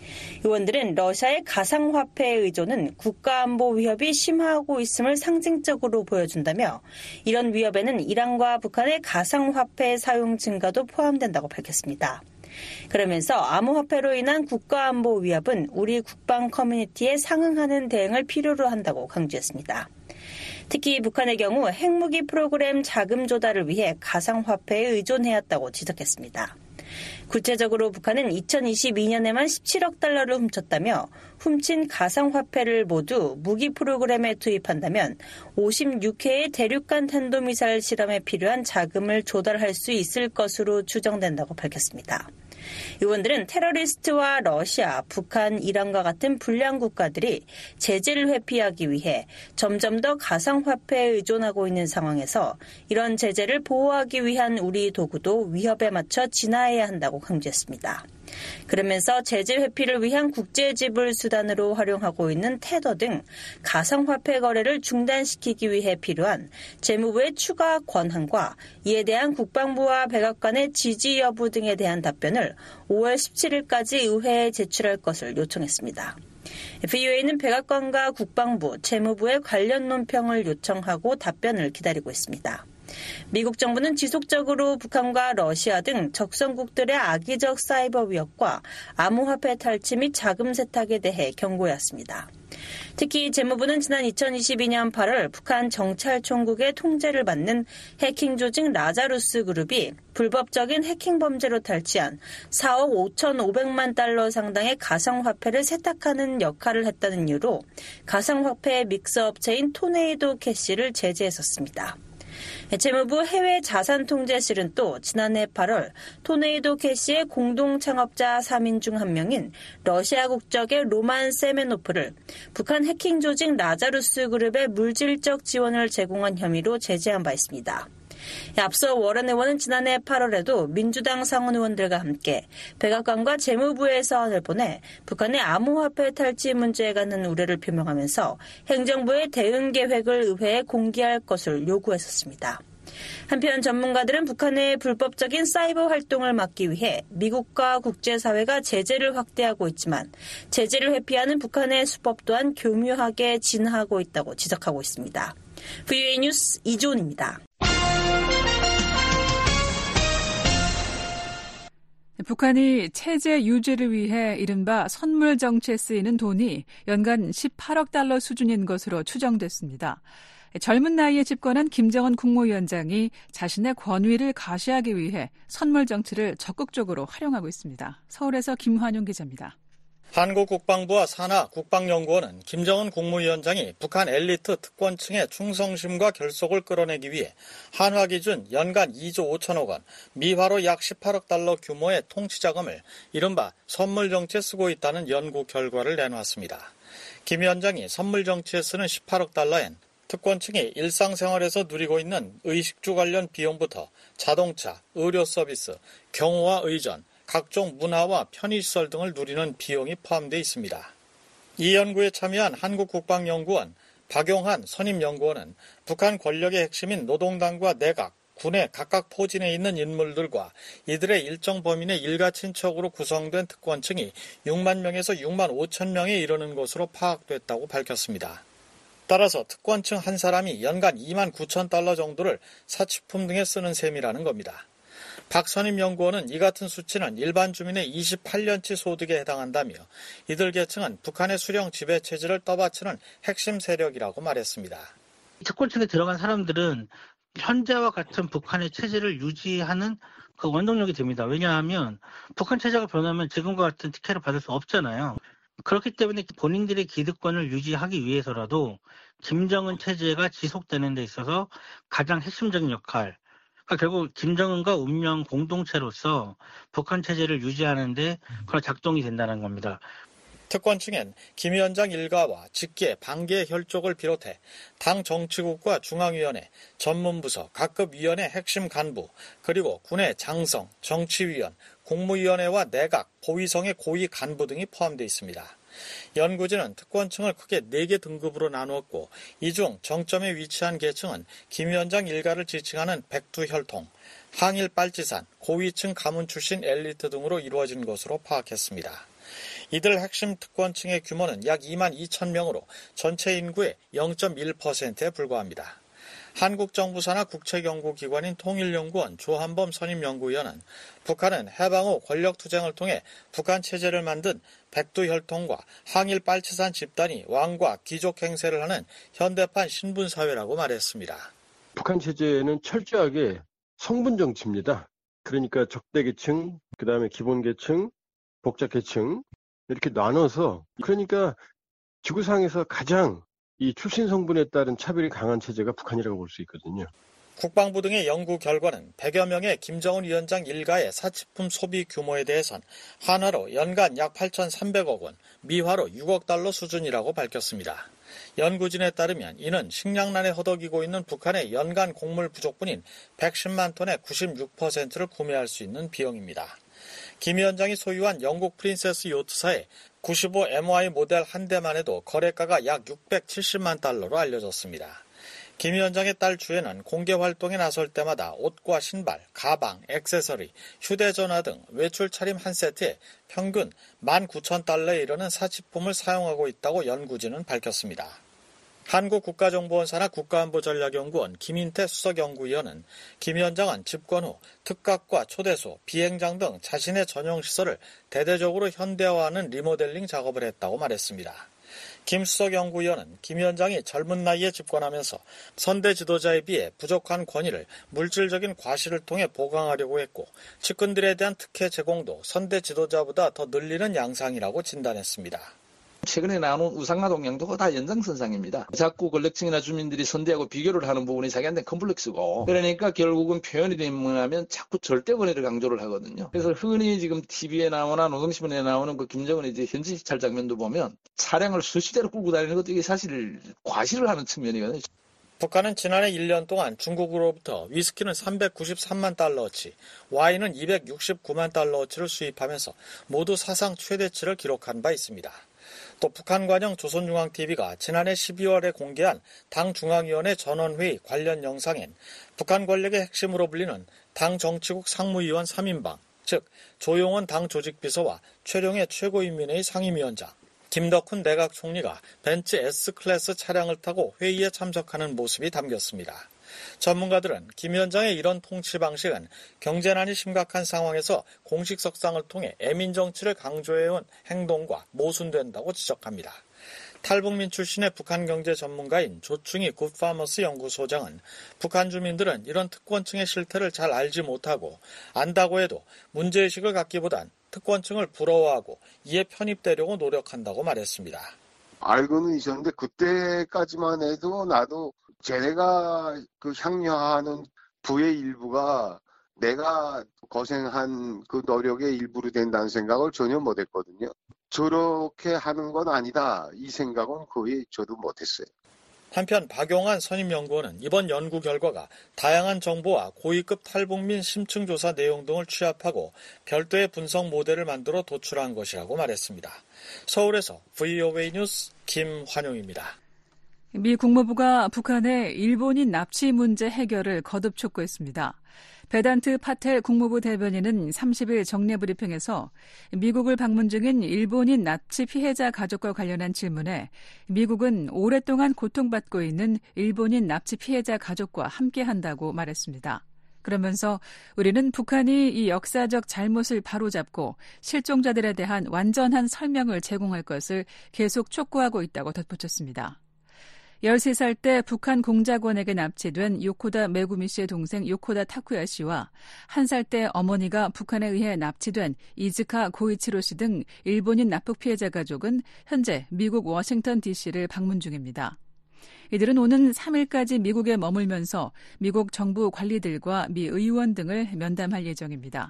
의원들은 러시아의 가상화폐 의존은 국가안보 위협이 심화하고 있음을 상징적으로 보여준다며 이런 위협에는 이란과 북한의 가상화폐 사용 증가도 포함된다고 밝혔습니다. 그러면서 암호화폐로 인한 국가안보 위협은 우리 국방 커뮤니티에 상응하는 대응을 필요로 한다고 강조했습니다. 특히 북한의 경우 핵무기 프로그램 자금 조달을 위해 가상화폐에 의존해왔다고 지적했습니다. 구체적으로 북한은 이천이십이 년에만 십칠억 달러를 훔쳤다며 훔친 가상화폐를 모두 무기 프로그램에 투입한다면 오십육 회의 대륙간 탄도미사일 실험에 필요한 자금을 조달할 수 있을 것으로 추정된다고 밝혔습니다. 의원들은 테러리스트와 러시아, 북한, 이란과 같은 불량 국가들이 제재를 회피하기 위해 점점 더 가상화폐에 의존하고 있는 상황에서 이런 제재를 보호하기 위한 우리 도구도 위협에 맞춰 진화해야 한다고 강조했습니다. 그러면서 제재 회피를 위한 국제지불 수단으로 활용하고 있는 테더 등 가상화폐 거래를 중단시키기 위해 필요한 재무부의 추가 권한과 이에 대한 국방부와 백악관의 지지 여부 등에 대한 답변을 오월 십칠일까지 의회에 제출할 것을 요청했습니다. 브이오에이는 백악관과 국방부, 재무부의 관련 논평을 요청하고 답변을 기다리고 있습니다. 미국 정부는 지속적으로 북한과 러시아 등 적성국들의 악의적 사이버 위협과 암호화폐 탈취 및 자금 세탁에 대해 경고했습니다. 특히 재무부는 지난 이천이십이년 팔월 북한 정찰총국의 통제를 받는 해킹 조직 라자루스 그룹이 불법적인 해킹 범죄로 탈취한 사억 오천오백만 달러 상당의 가상화폐를 세탁하는 역할을 했다는 이유로 가상화폐 믹스업체인 토네이도 캐시를 제재했었습니다. 재무부 해외자산통제실은 또 지난해 팔월 토네이도 캐시의 공동 창업자 삼 인 중 한 명인 러시아 국적의 로만 세메노프를 북한 해킹 조직 라자루스 그룹의 물질적 지원을 제공한 혐의로 제재한 바 있습니다. 앞서 워런 의원은 지난해 팔월에도 민주당 상원 의원들과 함께 백악관과 재무부에 서한을 보내 북한의 암호화폐 탈취 문제에 관한 우려를 표명하면서 행정부의 대응 계획을 의회에 공개할 것을 요구했었습니다. 한편 전문가들은 북한의 불법적인 사이버 활동을 막기 위해 미국과 국제사회가 제재를 확대하고 있지만 제재를 회피하는 북한의 수법 또한 교묘하게 진화하고 있다고 지적하고 있습니다. 브이오에이 뉴스 이조은입니다. 북한이 체제 유지를 위해 이른바 선물 정치에 쓰이는 돈이 연간 십팔억 달러 수준인 것으로 추정됐습니다. 젊은 나이에 집권한 김정은 국무위원장이 자신의 권위를 가시하기 위해 선물 정치를 적극적으로 활용하고 있습니다. 서울에서 김환용 기자입니다. 한국국방부와 산하 국방연구원은 김정은 국무위원장이 북한 엘리트 특권층의 충성심과 결속을 끌어내기 위해 한화 기준 연간 이조 오천억 원, 미화로 약 십팔억 달러 규모의 통치자금을 이른바 선물 정치에 쓰고 있다는 연구 결과를 내놓았습니다. 김 위원장이 선물 정치에 쓰는 십팔억 달러엔 특권층이 일상생활에서 누리고 있는 의식주 관련 비용부터 자동차, 의료 서비스, 경호와 의전, 각종 문화와 편의시설 등을 누리는 비용이 포함되어 있습니다. 이 연구에 참여한 한국국방연구원 박용한 선임연구원은 북한 권력의 핵심인 노동당과 내각, 군의 각각 포진해 있는 인물들과 이들의 일정 범위 내 일가 친척으로 구성된 특권층이 육만 명에서 육만 오천 명에 이르는 것으로 파악됐다고 밝혔습니다. 따라서 특권층 한 사람이 연간 이만 구천 달러 정도를 사치품 등에 쓰는 셈이라는 겁니다. 박 선임 연구원은 이 같은 수치는 일반 주민의 이십팔 년치 소득에 해당한다며 이들 계층은 북한의 수령 지배 체제를 떠받치는 핵심 세력이라고 말했습니다. 특권층에 들어간 사람들은 현재와 같은 북한의 체제를 유지하는 그 원동력이 됩니다. 왜냐하면 북한 체제가 변하면 지금과 같은 특혜를 받을 수 없잖아요. 그렇기 때문에 본인들의 기득권을 유지하기 위해서라도 김정은 체제가 지속되는 데 있어서 가장 핵심적인 역할, 그러니까 결국 김정은과 운명 공동체로서 북한 체제를 유지하는 데 그런 작동이 된다는 겁니다. 특권층엔 김 위원장 일가와 직계, 반계 혈족을 비롯해 당 정치국과 중앙위원회, 전문부서, 각급 위원회 핵심 간부, 그리고 군의 장성, 정치위원, 국무위원회와 내각, 보위성의 고위 간부 등이 포함되어 있습니다. 연구진은 특권층을 크게 네 개 등급으로 나누었고 이 중 정점에 위치한 계층은 김 위원장 일가를 지칭하는 백두혈통, 항일 빨치산, 고위층 가문 출신 엘리트 등으로 이루어진 것으로 파악했습니다. 이들 핵심 특권층의 규모는 약 이만 이천 명으로 전체 인구의 영 점 일 퍼센트에 불과합니다. 한국정부 산하 국책연구기관인 통일연구원 조한범 선임연구위원은 북한은 해방 후 권력투쟁을 통해 북한 체제를 만든 백두혈통과 항일 빨치산 집단이 왕과 귀족 행세를 하는 현대판 신분사회라고 말했습니다. 북한 체제는 철저하게 성분정치입니다. 그러니까 적대계층, 그다음에 기본계층, 복잡계층 이렇게 나눠서 그러니까 지구상에서 가장 이 출신 성분에 따른 차별이 강한 체제가 북한이라고 볼 수 있거든요. 국방부 등의 연구 결과는 백여 명의 김정은 위원장 일가의 사치품 소비 규모에 대해선 한화로 연간 약 팔천삼백억 원, 미화로 육억 달러 수준이라고 밝혔습니다. 연구진에 따르면 이는 식량난에 허덕이고 있는 북한의 연간 곡물 부족분인 백십만 톤의 구십육 퍼센트를 구매할 수 있는 비용입니다. 김 위원장이 소유한 영국 프린세스 요트사의 구십오 엠와이 모델 한 대만 해도 거래가가 약 육백칠십만 달러로 알려졌습니다. 김 위원장의 딸 주연은 공개 활동에 나설 때마다 옷과 신발, 가방, 액세서리, 휴대전화 등 외출 차림 한 세트에 평균 만 구천 달러에 이르는 사치품을 사용하고 있다고 연구진은 밝혔습니다. 한국국가정보원사나 국가안보전략연구원 김인태 수석연구위원은 김 위원장은 집권 후 특각과 초대소, 비행장 등 자신의 전용시설을 대대적으로 현대화하는 리모델링 작업을 했다고 말했습니다. 김 수석연구위원은 김 위원장이 젊은 나이에 집권하면서 선대 지도자에 비해 부족한 권위를 물질적인 과실을 통해 보강하려고 했고 측근들에 대한 특혜 제공도 선대 지도자보다 더 늘리는 양상이라고 진단했습니다. 최근에 나온 우상화 동향도 다 연장선상입니다. 자꾸 권력층이나 주민들이 선대하고 비교를 하는 부분이 자기한테 컴플렉스고 그러니까 결국은 표현이 되면 자꾸 절대 권위를 강조를 하거든요. 그래서 흔히 지금 티비에 나오나 노동신문에 나오는 그 김정은의 이제 현지 시찰 장면도 보면 차량을 수시대로 끌고 다니는 것도 이게 사실 과시를 하는 측면이거든요. 북한은 지난해 일 년 동안 중국으로부터 위스키는 삼백구십삼만 달러어치, 와인은 이백육십구만 달러어치를 수입하면서 모두 사상 최대치를 기록한 바 있습니다. 또 북한 관영 조선중앙티비가 지난해 십이월에 공개한 당 중앙위원회 전원회의 관련 영상엔 북한 권력의 핵심으로 불리는 당 정치국 상무위원 삼 인방, 즉 조용원 당 조직비서와 최룡해 최고인민회의 상임위원장, 김덕훈 내각 총리가 벤츠 S클래스 차량을 타고 회의에 참석하는 모습이 담겼습니다. 전문가들은 김 위원장의 이런 통치 방식은 경제난이 심각한 상황에서 공식석상을 통해 애민 정치를 강조해온 행동과 모순된다고 지적합니다. 탈북민 출신의 북한 경제 전문가인 조충희 굿파머스 연구소장은 북한 주민들은 이런 특권층의 실태를 잘 알지 못하고 안다고 해도 문제의식을 갖기보단 특권층을 부러워하고 이에 편입되려고 노력한다고 말했습니다. 알고는 있었는데 그때까지만 해도 나도 쟤네가 그 향유하는 부의 일부가 내가 고생한 그 노력의 일부로 된다는 생각을 전혀 못했거든요. 저렇게 하는 건 아니다. 이 생각은 거의 저도 못했어요. 한편 박용한 선임연구원은 이번 연구 결과가 다양한 정보와 고위급 탈북민 심층조사 내용 등을 취합하고 별도의 분석 모델을 만들어 도출한 것이라고 말했습니다. 서울에서 브이오에이 뉴스 김환용입니다. 미 국무부가 북한의 일본인 납치 문제 해결을 거듭 촉구했습니다. 베단트 파텔 국무부 대변인은 삼십 일 정례 브리핑에서 미국을 방문 중인 일본인 납치 피해자 가족과 관련한 질문에 미국은 오랫동안 고통받고 있는 일본인 납치 피해자 가족과 함께한다고 말했습니다. 그러면서 우리는 북한이 이 역사적 잘못을 바로잡고 실종자들에 대한 완전한 설명을 제공할 것을 계속 촉구하고 있다고 덧붙였습니다. 열세 살 때 북한 공작원에게 납치된 요코다 메구미 씨의 동생 요코다 타쿠야 씨와 한 살 때 어머니가 북한에 의해 납치된 이즈카 고이치로 씨 등 일본인 납북 피해자 가족은 현재 미국 워싱턴 디씨를 방문 중입니다. 이들은 오는 삼 일까지 미국에 머물면서 미국 정부 관리들과 미 의원 등을 면담할 예정입니다.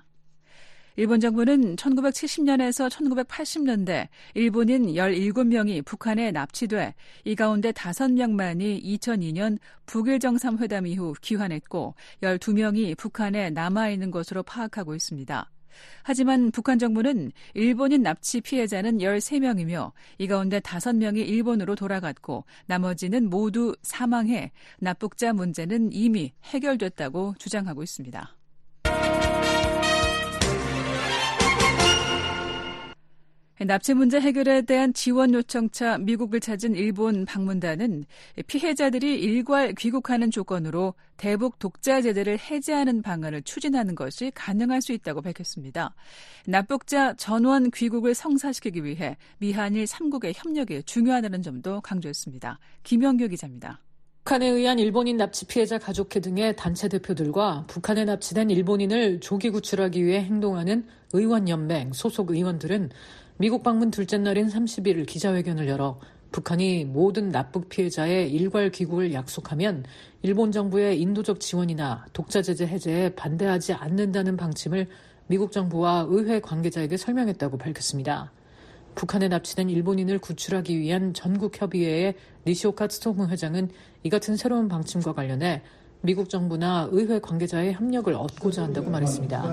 일본 정부는 천구백칠십 년에서 천구백팔십 년대 일본인 열일곱 명이 북한에 납치돼 이 가운데 다섯 명만이 이천이 년 북일 정상회담 이후 귀환했고 열두 명이 북한에 남아있는 것으로 파악하고 있습니다. 하지만 북한 정부는 일본인 납치 피해자는 열세 명이며 이 가운데 다섯 명이 일본으로 돌아갔고 나머지는 모두 사망해 납북자 문제는 이미 해결됐다고 주장하고 있습니다. 납치 문제 해결에 대한 지원 요청차 미국을 찾은 일본 방문단은 피해자들이 일괄 귀국하는 조건으로 대북 독자 제재를 해제하는 방안을 추진하는 것이 가능할 수 있다고 밝혔습니다. 납북자 전원 귀국을 성사시키기 위해 미한일 삼 국의 협력이 중요하다는 점도 강조했습니다. 김영규 기자입니다. 북한에 의한 일본인 납치 피해자 가족회 등의 단체 대표들과 북한에 납치된 일본인을 조기 구출하기 위해 행동하는 의원연맹 소속 의원들은 미국 방문 둘째 날인 삼십 일 기자회견을 열어 북한이 모든 납북 피해자의 일괄 귀국을 약속하면 일본 정부의 인도적 지원이나 독자 제재 해제에 반대하지 않는다는 방침을 미국 정부와 의회 관계자에게 설명했다고 밝혔습니다. 북한에 납치된 일본인을 구출하기 위한 전국협의회의 니시오카 츠토무 회장은 이 같은 새로운 방침과 관련해 미국 정부나 의회 관계자의 협력을 얻고자 한다고 말했습니다.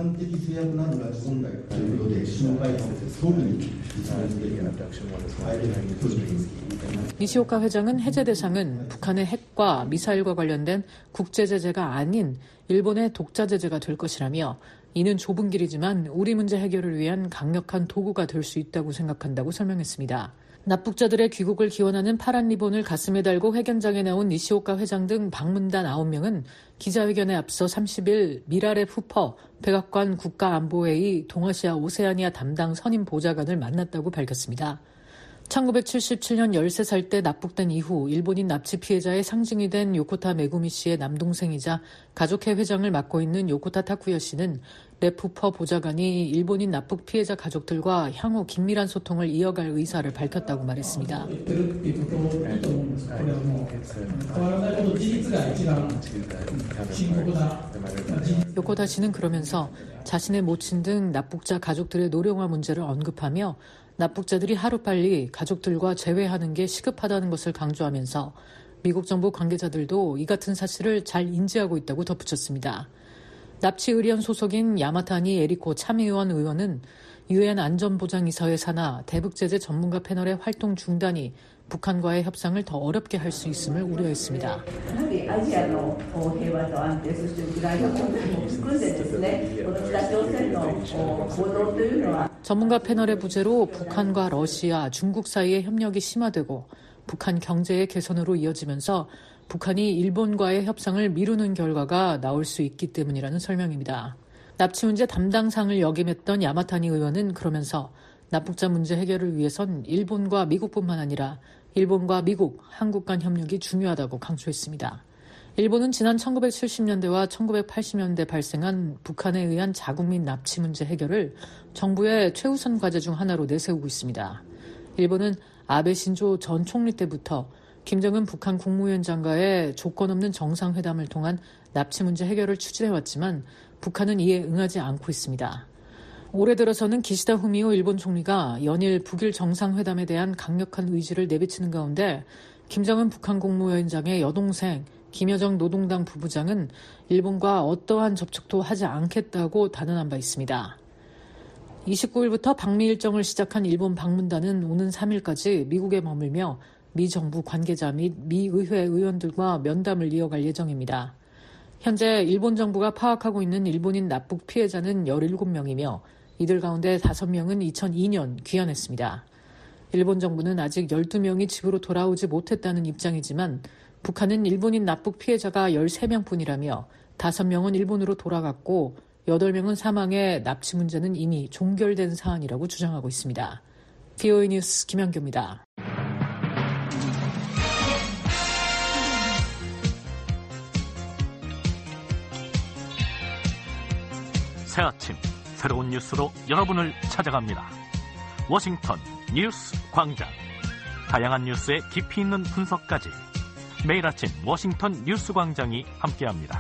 니시오카 회장은 해제 대상은 북한의 핵과 미사일과 관련된 국제 제재가 아닌 일본의 독자 제재가 될 것이라며 이는 좁은 길이지만 우리 문제 해결을 위한 강력한 도구가 될 수 있다고 생각한다고 설명했습니다. 납북자들의 귀국을 기원하는 파란 리본을 가슴에 달고 회견장에 나온 니시오카 회장 등 방문단 아홉 명은 기자회견에 앞서 삼십일 미라레 후퍼 백악관 국가안보회의 동아시아 오세아니아 담당 선임 보좌관을 만났다고 밝혔습니다. 천구백칠십칠 년 열세 살 때 납북된 이후 일본인 납치 피해자의 상징이 된 요코타 메구미 씨의 남동생이자 가족회 회장을 맡고 있는 요코타 타쿠야 씨는 레푸퍼 보좌관이 일본인 납북 피해자 가족들과 향후 긴밀한 소통을 이어갈 의사를 밝혔다고 말했습니다. 요코타 씨는 그러면서 자신의 모친 등 납북자 가족들의 노령화 문제를 언급하며 납북자들이 하루빨리 가족들과 재회하는 게 시급하다는 것을 강조하면서 미국 정부 관계자들도 이 같은 사실을 잘 인지하고 있다고 덧붙였습니다. 납치 의리연 소속인 야마타니 에리코 참의원 의원은 유엔 안전보장이사회 산하 대북제재 전문가 패널의 활동 중단이 북한과의 협상을 더 어렵게 할 수 있음을 우려했습니다. 전문가 패널의 부재로 북한과 러시아, 중국 사이의 협력이 심화되고 북한 경제의 개선으로 이어지면서 북한이 일본과의 협상을 미루는 결과가 나올 수 있기 때문이라는 설명입니다. 납치 문제 담당상을 역임했던 야마타니 의원은 그러면서 납북자 문제 해결을 위해선 일본과 미국뿐만 아니라 일본과 미국, 한국 간 협력이 중요하다고 강조했습니다. 일본은 지난 천구백칠십 년대와 천구백팔십 년대 발생한 북한에 의한 자국민 납치 문제 해결을 정부의 최우선 과제 중 하나로 내세우고 있습니다. 일본은 아베 신조 전 총리 때부터 김정은 북한 국무위원장과의 조건 없는 정상회담을 통한 납치 문제 해결을 추진해왔지만 북한은 이에 응하지 않고 있습니다. 올해 들어서는 기시다 후미오 일본 총리가 연일 북일 정상회담에 대한 강력한 의지를 내비치는 가운데 김정은 북한 국무위원장의 여동생 김여정 노동당 부부장은 일본과 어떠한 접촉도 하지 않겠다고 단언한 바 있습니다. 이십구 일부터 방미 일정을 시작한 일본 방문단은 오는 삼 일까지 미국에 머물며 미 정부 관계자 및 미 의회 의원들과 면담을 이어갈 예정입니다. 현재 일본 정부가 파악하고 있는 일본인 납북 피해자는 열일곱 명이며 이들 가운데 다섯 명은 이천이 년 귀환했습니다. 일본 정부는 아직 열두 명이 집으로 돌아오지 못했다는 입장이지만 북한은 일본인 납북 피해자가 열세 명뿐이라며 다섯 명은 일본으로 돌아갔고 여덟 명은 사망해 납치 문제는 이미 종결된 사안이라고 주장하고 있습니다. 비오이 뉴스 김현규입니다. 새 아침 새로운 뉴스로 여러분을 찾아갑니다. 워싱턴 뉴스 광장. 다양한 뉴스의 깊이 있는 분석까지 매일 아침 워싱턴 뉴스 광장이 함께합니다.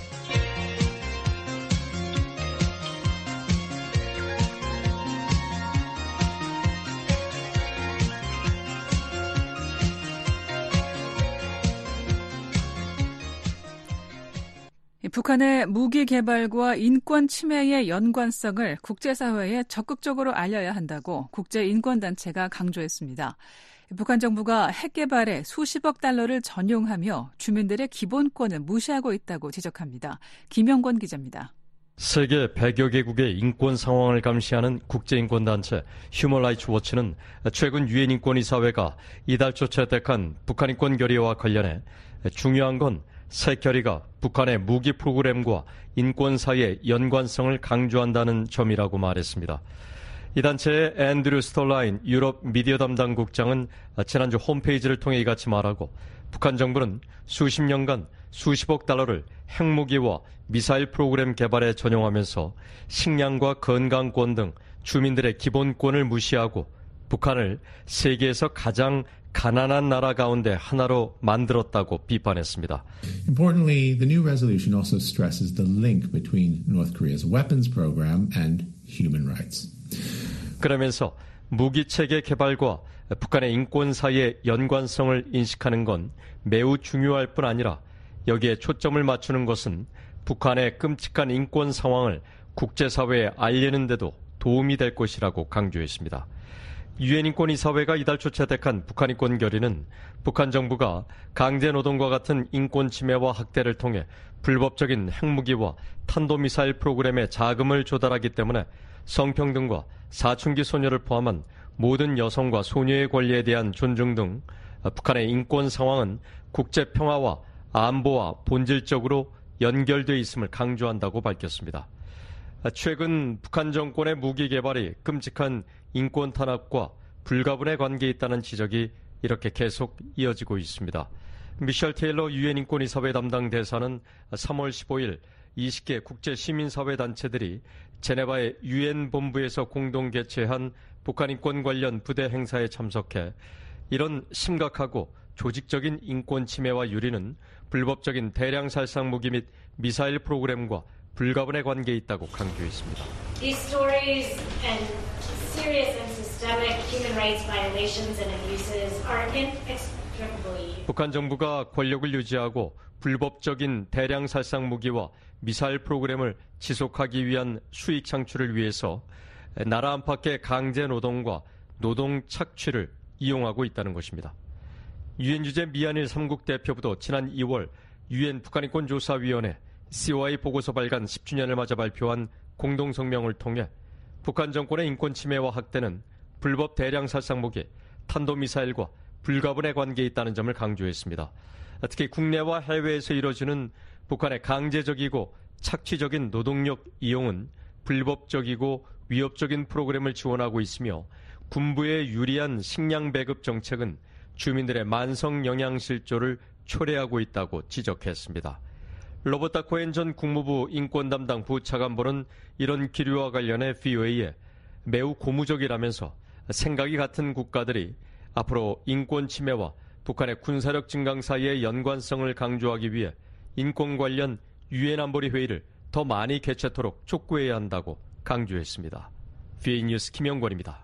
북한의 무기 개발과 인권 침해의 연관성을 국제사회에 적극적으로 알려야 한다고 국제인권단체가 강조했습니다. 북한 정부가 핵 개발에 수십억 달러를 전용하며 주민들의 기본권을 무시하고 있다고 지적합니다. 김영권 기자입니다. 세계 백여 개국의 인권 상황을 감시하는 국제인권단체 휴먼 라이츠 워치는 최근 유엔 인권이사회가 이달 초 채택한 북한 인권 결의와 관련해 중요한 건 새 결의가 북한의 무기 프로그램과 인권 사이의 연관성을 강조한다는 점이라고 말했습니다. 이 단체의 앤드류 스톨라인 유럽 미디어 담당 국장은 지난주 홈페이지를 통해 이같이 말하고 북한 정부는 수십 년간 수십억 달러를 핵무기와 미사일 프로그램 개발에 전용하면서 식량과 건강권 등 주민들의 기본권을 무시하고 북한을 세계에서 가장 가난한 나라 가운데 하나로 만들었다고 비판했습니다. Importantly, the new resolution also stresses the link between North Korea's weapons program and human rights. 그러면서 무기 체계 개발과 북한의 인권 사이의 연관성을 인식하는 건 매우 중요할 뿐 아니라 여기에 초점을 맞추는 것은 북한의 끔찍한 인권 상황을 국제사회에 알리는 데도 도움이 될 것이라고 강조했습니다. 유엔 인권이사회가 이달 초 채택한 북한 인권 결의는 북한 정부가 강제노동과 같은 인권 침해와 학대를 통해 불법적인 핵무기와 탄도미사일 프로그램에 자금을 조달하기 때문에 성평등과 사춘기 소녀를 포함한 모든 여성과 소녀의 권리에 대한 존중 등 북한의 인권 상황은 국제 평화와 안보와 본질적으로 연결되어 있음을 강조한다고 밝혔습니다. 최근 북한 정권의 무기 개발이 끔찍한 인권 탄압과 불가분의 관계에 있다는 지적이 이렇게 계속 이어지고 있습니다. 미셸 테일러 유엔 인권이사회 담당 대사는 삼월 십오일 이십 개 국제 시민사회 단체들이 제네바의 유엔 본부에서 공동 개최한 북한 인권 관련 부대 행사에 참석해 이런 심각하고 조직적인 인권 침해와 유리는 불법적인 대량 살상 무기 및 미사일 프로그램과 불가분의 관계에 있다고 강조했습니다. These stories and serious and systemic human rights violations and abuses are inextricably. 북한 정부가 권력을 유지하고 불법적인 대량 살상 무기와 미사일 프로그램을 지속하기 위한 수익 창출을 위해서 나라 안팎의 강제 노동과 노동 착취를 이용하고 있다는 것입니다. 유엔 주재 미한일 삼국 대표부도 지난 이월 유엔 북한인권조사위원회 씨오아이 보고서 발간 십 주년을 맞아 발표한 공동성명을 통해 북한 정권의 인권 침해와 학대는 불법 대량 살상 무기, 탄도미사일과 불가분의 관계에 있다는 점을 강조했습니다. 특히 국내와 해외에서 이뤄지는 북한의 강제적이고 착취적인 노동력 이용은 불법적이고 위협적인 프로그램을 지원하고 있으며 군부의 유리한 식량 배급 정책은 주민들의 만성 영양실조를 초래하고 있다고 지적했습니다. 로버타 코엔 전 국무부 인권 담당 부차관보는 이런 기류와 관련해 브이오에이에 매우 고무적이라면서 생각이 같은 국가들이 앞으로 인권 침해와 북한의 군사력 증강 사이의 연관성을 강조하기 위해 인권 관련 유엔 안보리 회의를 더 많이 개최토록 촉구해야 한다고 강조했습니다. 브이오에이 뉴스 김영권입니다.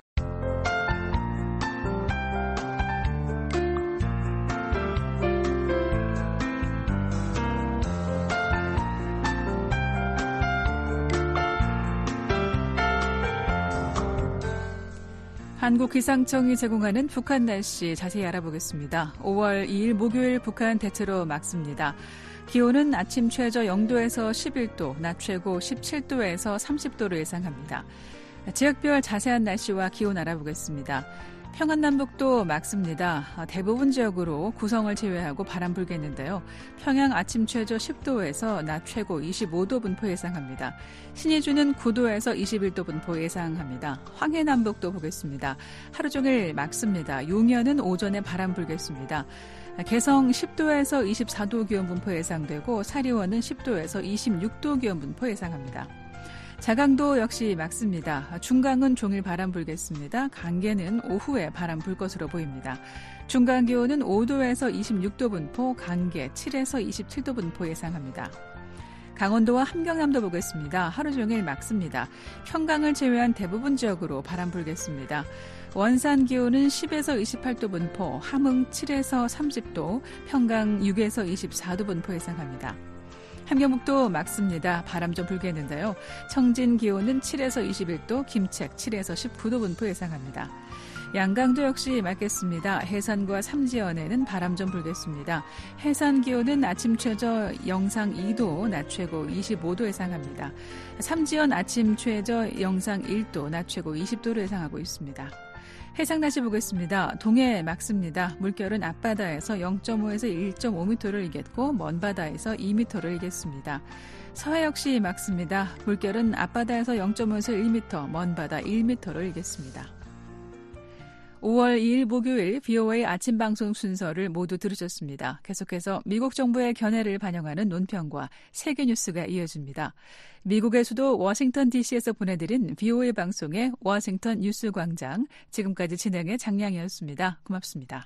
한국기상청이 제공하는 북한 날씨 자세히 알아보겠습니다. 오월 이일 목요일 북한 대체로 맑습니다. 기온은 아침 최저 영도에서 십일도, 낮 최고 십칠도에서 삼십도를 예상합니다. 지역별 자세한 날씨와 기온 알아보겠습니다. 평안남북도 맑습니다. 대부분 지역으로 구성을 제외하고 바람 불겠는데요. 평양 아침 최저 십도에서 낮 최고 이십오도 분포 예상합니다. 신의주는 구도에서 이십일도 분포 예상합니다. 황해남북도 보겠습니다. 하루 종일 맑습니다. 용현은 오전에 바람 불겠습니다. 개성 십도에서 이십사도 기온 분포 예상되고 사리원은 십도에서 이십육도 기온 분포 예상합니다. 자강도 역시 맑습니다. 중강은 종일 바람 불겠습니다. 강계는 오후에 바람 불 것으로 보입니다. 중강 기온은 오도에서 이십육도 분포, 강계 칠에서 이십칠도 분포 예상합니다. 강원도와 함경남도 보겠습니다. 하루 종일 맑습니다. 평강을 제외한 대부분 지역으로 바람 불겠습니다. 원산 기온은 십에서 이십팔도 분포, 함흥 칠에서 삼십도, 평강 육에서 이십사도 분포 예상합니다. 함경북도 맑습니다. 바람 좀 불겠는데요. 청진 기온은 칠에서 이십일도, 김책 칠에서 십구도 분포 예상합니다. 양강도 역시 맑겠습니다. 해산과 삼지연에는 바람 좀 불겠습니다. 해산 기온은 아침 최저 영상 이도, 낮 최고 이십오도 예상합니다. 삼지연 아침 최저 영상 일도, 낮 최고 이십도를 예상하고 있습니다. 해상 날씨 보겠습니다. 동해 맑습니다. 물결은 앞바다에서 영점오에서 일점오미터를 이겼고 먼바다에서 이미터를 이겼습니다. 서해 역시 맑습니다. 물결은 앞바다에서 영점오에서 일미터, 먼바다 일미터를 이겼습니다. 오월 이일 목요일 브이오에이 아침 방송 순서를 모두 들으셨습니다. 계속해서 미국 정부의 견해를 반영하는 논평과 세계 뉴스가 이어집니다. 미국의 수도 워싱턴 디씨에서 보내드린 브이오에이 방송의 워싱턴 뉴스 광장, 지금까지 진행의 장량이었습니다. 고맙습니다.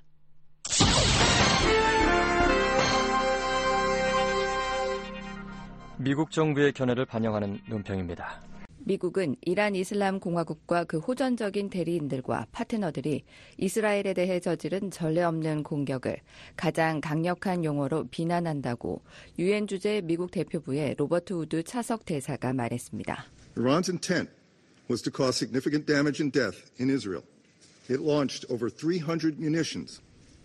미국 정부의 견해를 반영하는 논평입니다. 미국은 이란 이슬람 공화국과 그 호전적인 대리인들과 파트너들이 이스라엘에 대해 저지른 전례 없는 공격을 가장 강력한 용어로 비난한다고 유엔 주재 미국 대표부의 로버트 우드 차석 대사가 말했습니다. Iran's intent was to cause significant damage and death in Israel. It launched over three hundred munitions.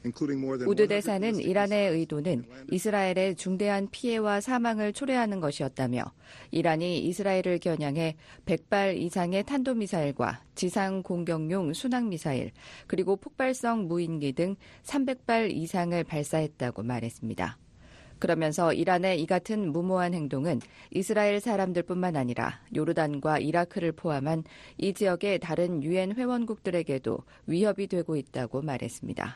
우드 대사는 이란의 의도는 이스라엘의 중대한 피해와 사망을 초래하는 것이었다며 이란이 이스라엘을 겨냥해 백 발 이상의 탄도미사일과 지상 공격용 순항미사일 그리고 폭발성 무인기 등 삼백 발 이상을 발사했다고 말했습니다. 그러면서 이란의 이 같은 무모한 행동은 이스라엘 사람들뿐만 아니라 요르단과 이라크를 포함한 이 지역의 다른 유엔 회원국들에게도 위협이 되고 있다고 말했습니다.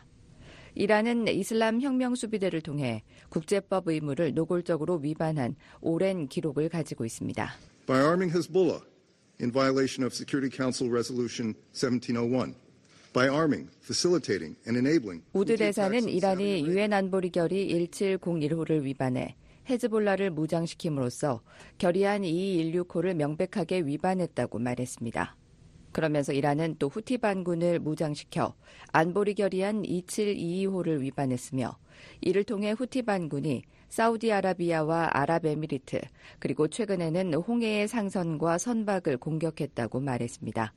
이란은 이슬람 혁명 수비대를 통해 국제법 의무를 노골적으로 위반한 오랜 기록을 가지고 있습니다. By arming Hezbollah in violation of Security Council Resolution seventeen oh one. By arming, facilitating and enabling. 우드 대사는 이란이 유엔 안보리 결의 일칠공일 호를 위반해 헤즈볼라를 무장시킴으로써 결의안 이이일육 호를 명백하게 위반했다고 말했습니다. 그러면서 이란은 또 후티 반군을 무장시켜 안보리 결의안 이칠이이 호를 위반했으며 이를 통해 후티 반군이 사우디아라비아와 아랍에미리트 그리고 최근에는 홍해의 상선과 선박을 공격했다고 말했습니다.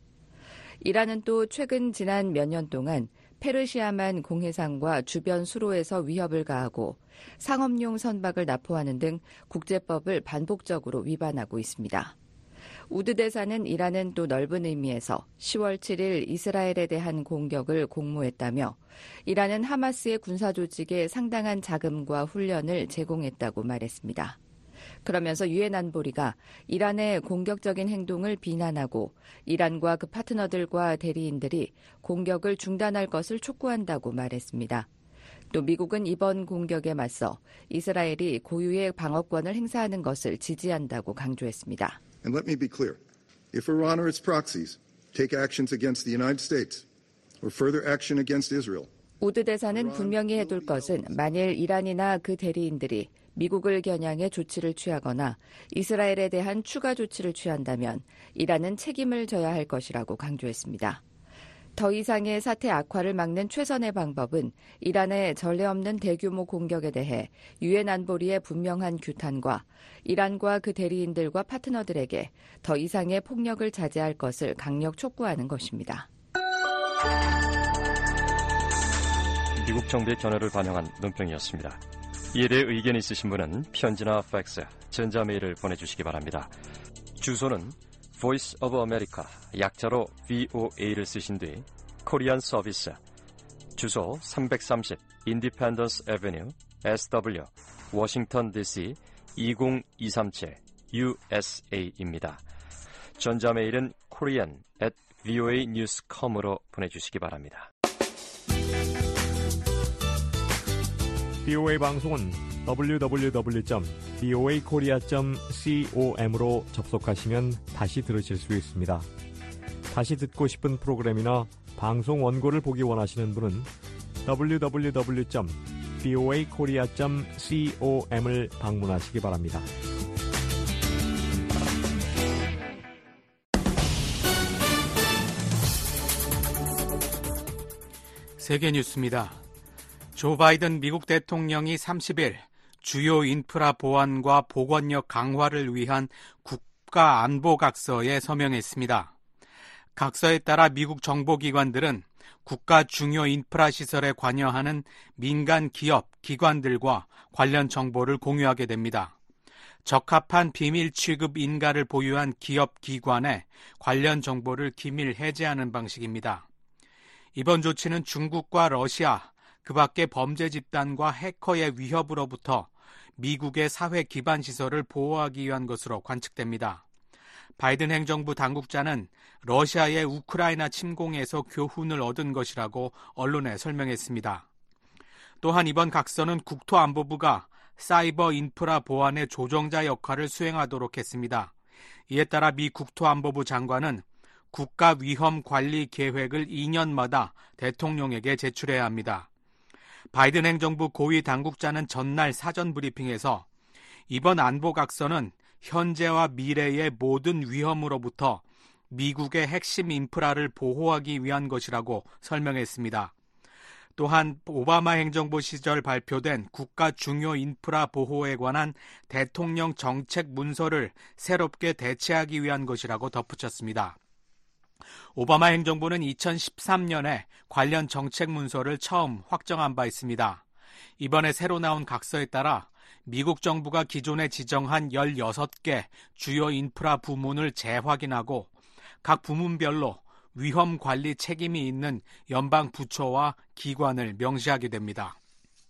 이란은 또 최근 지난 몇 년 동안 페르시아만 공해상과 주변 수로에서 위협을 가하고 상업용 선박을 납포하는 등 국제법을 반복적으로 위반하고 있습니다. 우드 대사는 이란은 또 넓은 의미에서 시월 칠일 이스라엘에 대한 공격을 공모했다며 이란은 하마스의 군사 조직에 상당한 자금과 훈련을 제공했다고 말했습니다. 그러면서 유엔 안보리가 이란의 공격적인 행동을 비난하고 이란과 그 파트너들과 대리인들이 공격을 중단할 것을 촉구한다고 말했습니다. 또 미국은 이번 공격에 맞서 이스라엘이 고유의 방어권을 행사하는 것을 지지한다고 강조했습니다. And let me be clear. If Iran or its proxies take actions against the United States or further action against Israel. 우드 대사는 분명히 해둘 것은 만일 이란이나 그 대리인들이 미국을 겨냥해 조치를 취하거나 이스라엘에 대한 추가 조치를 취한다면 이란은 책임을 져야 할 것이라고 강조했습니다. 더 이상의 사태 악화를 막는 최선의 방법은 이란의 전례 없는 대규모 공격에 대해 유엔 안보리의 분명한 규탄과 이란과 그 대리인들과 파트너들에게 더 이상의 폭력을 자제할 것을 강력 촉구하는 것입니다. 미국 정부의 견해를 반영한 논평이었습니다. 이에 대해 의견 있으신 분은 편지나 팩스, 전자메일을 보내주시기 바랍니다. 주소는 Voice of America, 약자로 브이오에이를 쓰신 뒤 코리안 서비스, 주소 삼백삼십 Independence Avenue, 에스더블유, 워싱턴 디씨 이공이삼칠 유에스에이입니다. 전자메일은 korean at voa news dot com으로 보내주시기 바랍니다. 브이오에이 방송은 더블유 더블유 더블유 점 브이오에이 코리아 점 com으로 접속하시면 다시 들으실 수 있습니다. 다시 듣고 싶은 프로그램이나 방송 원고를 보기 원하시는 분은 더블유 더블유 더블유 점 브이오에이 코리아 점 com을 방문하시기 바랍니다. 세계 뉴스입니다. 조 바이든 미국 대통령이 삼십일 주요 인프라 보안과 복원력 강화를 위한 국가안보각서에 서명했습니다. 각서에 따라 미국 정보기관들은 국가 중요 인프라 시설에 관여하는 민간 기업, 기관들과 관련 정보를 공유하게 됩니다. 적합한 비밀 취급 인가를 보유한 기업, 기관에 관련 정보를 기밀 해제하는 방식입니다. 이번 조치는 중국과 러시아, 그 밖의 범죄 집단과 해커의 위협으로부터 미국의 사회 기반 시설을 보호하기 위한 것으로 관측됩니다. 바이든 행정부 당국자는 러시아의 우크라이나 침공에서 교훈을 얻은 것이라고 언론에 설명했습니다. 또한 이번 각서는 국토안보부가 사이버 인프라 보안의 조정자 역할을 수행하도록 했습니다. 이에 따라 미 국토안보부 장관은 국가 위험 관리 계획을 이 년마다 대통령에게 제출해야 합니다. 바이든 행정부 고위 당국자는 전날 사전 브리핑에서 이번 안보각서는 현재와 미래의 모든 위험으로부터 미국의 핵심 인프라를 보호하기 위한 것이라고 설명했습니다. 또한 오바마 행정부 시절 발표된 국가 중요 인프라 보호에 관한 대통령 정책 문서를 새롭게 대체하기 위한 것이라고 덧붙였습니다. 오바마 행정부는 이천십삼 년에 관련 정책 문서를 처음 확정한 바 있습니다. 이번에 새로 나온 각서에 따라 미국 정부가 기존에 지정한 열여섯 개 주요 인프라 부문을 재확인하고 각 부문별로 위험 관리 책임이 있는 연방 부처와 기관을 명시하게 됩니다.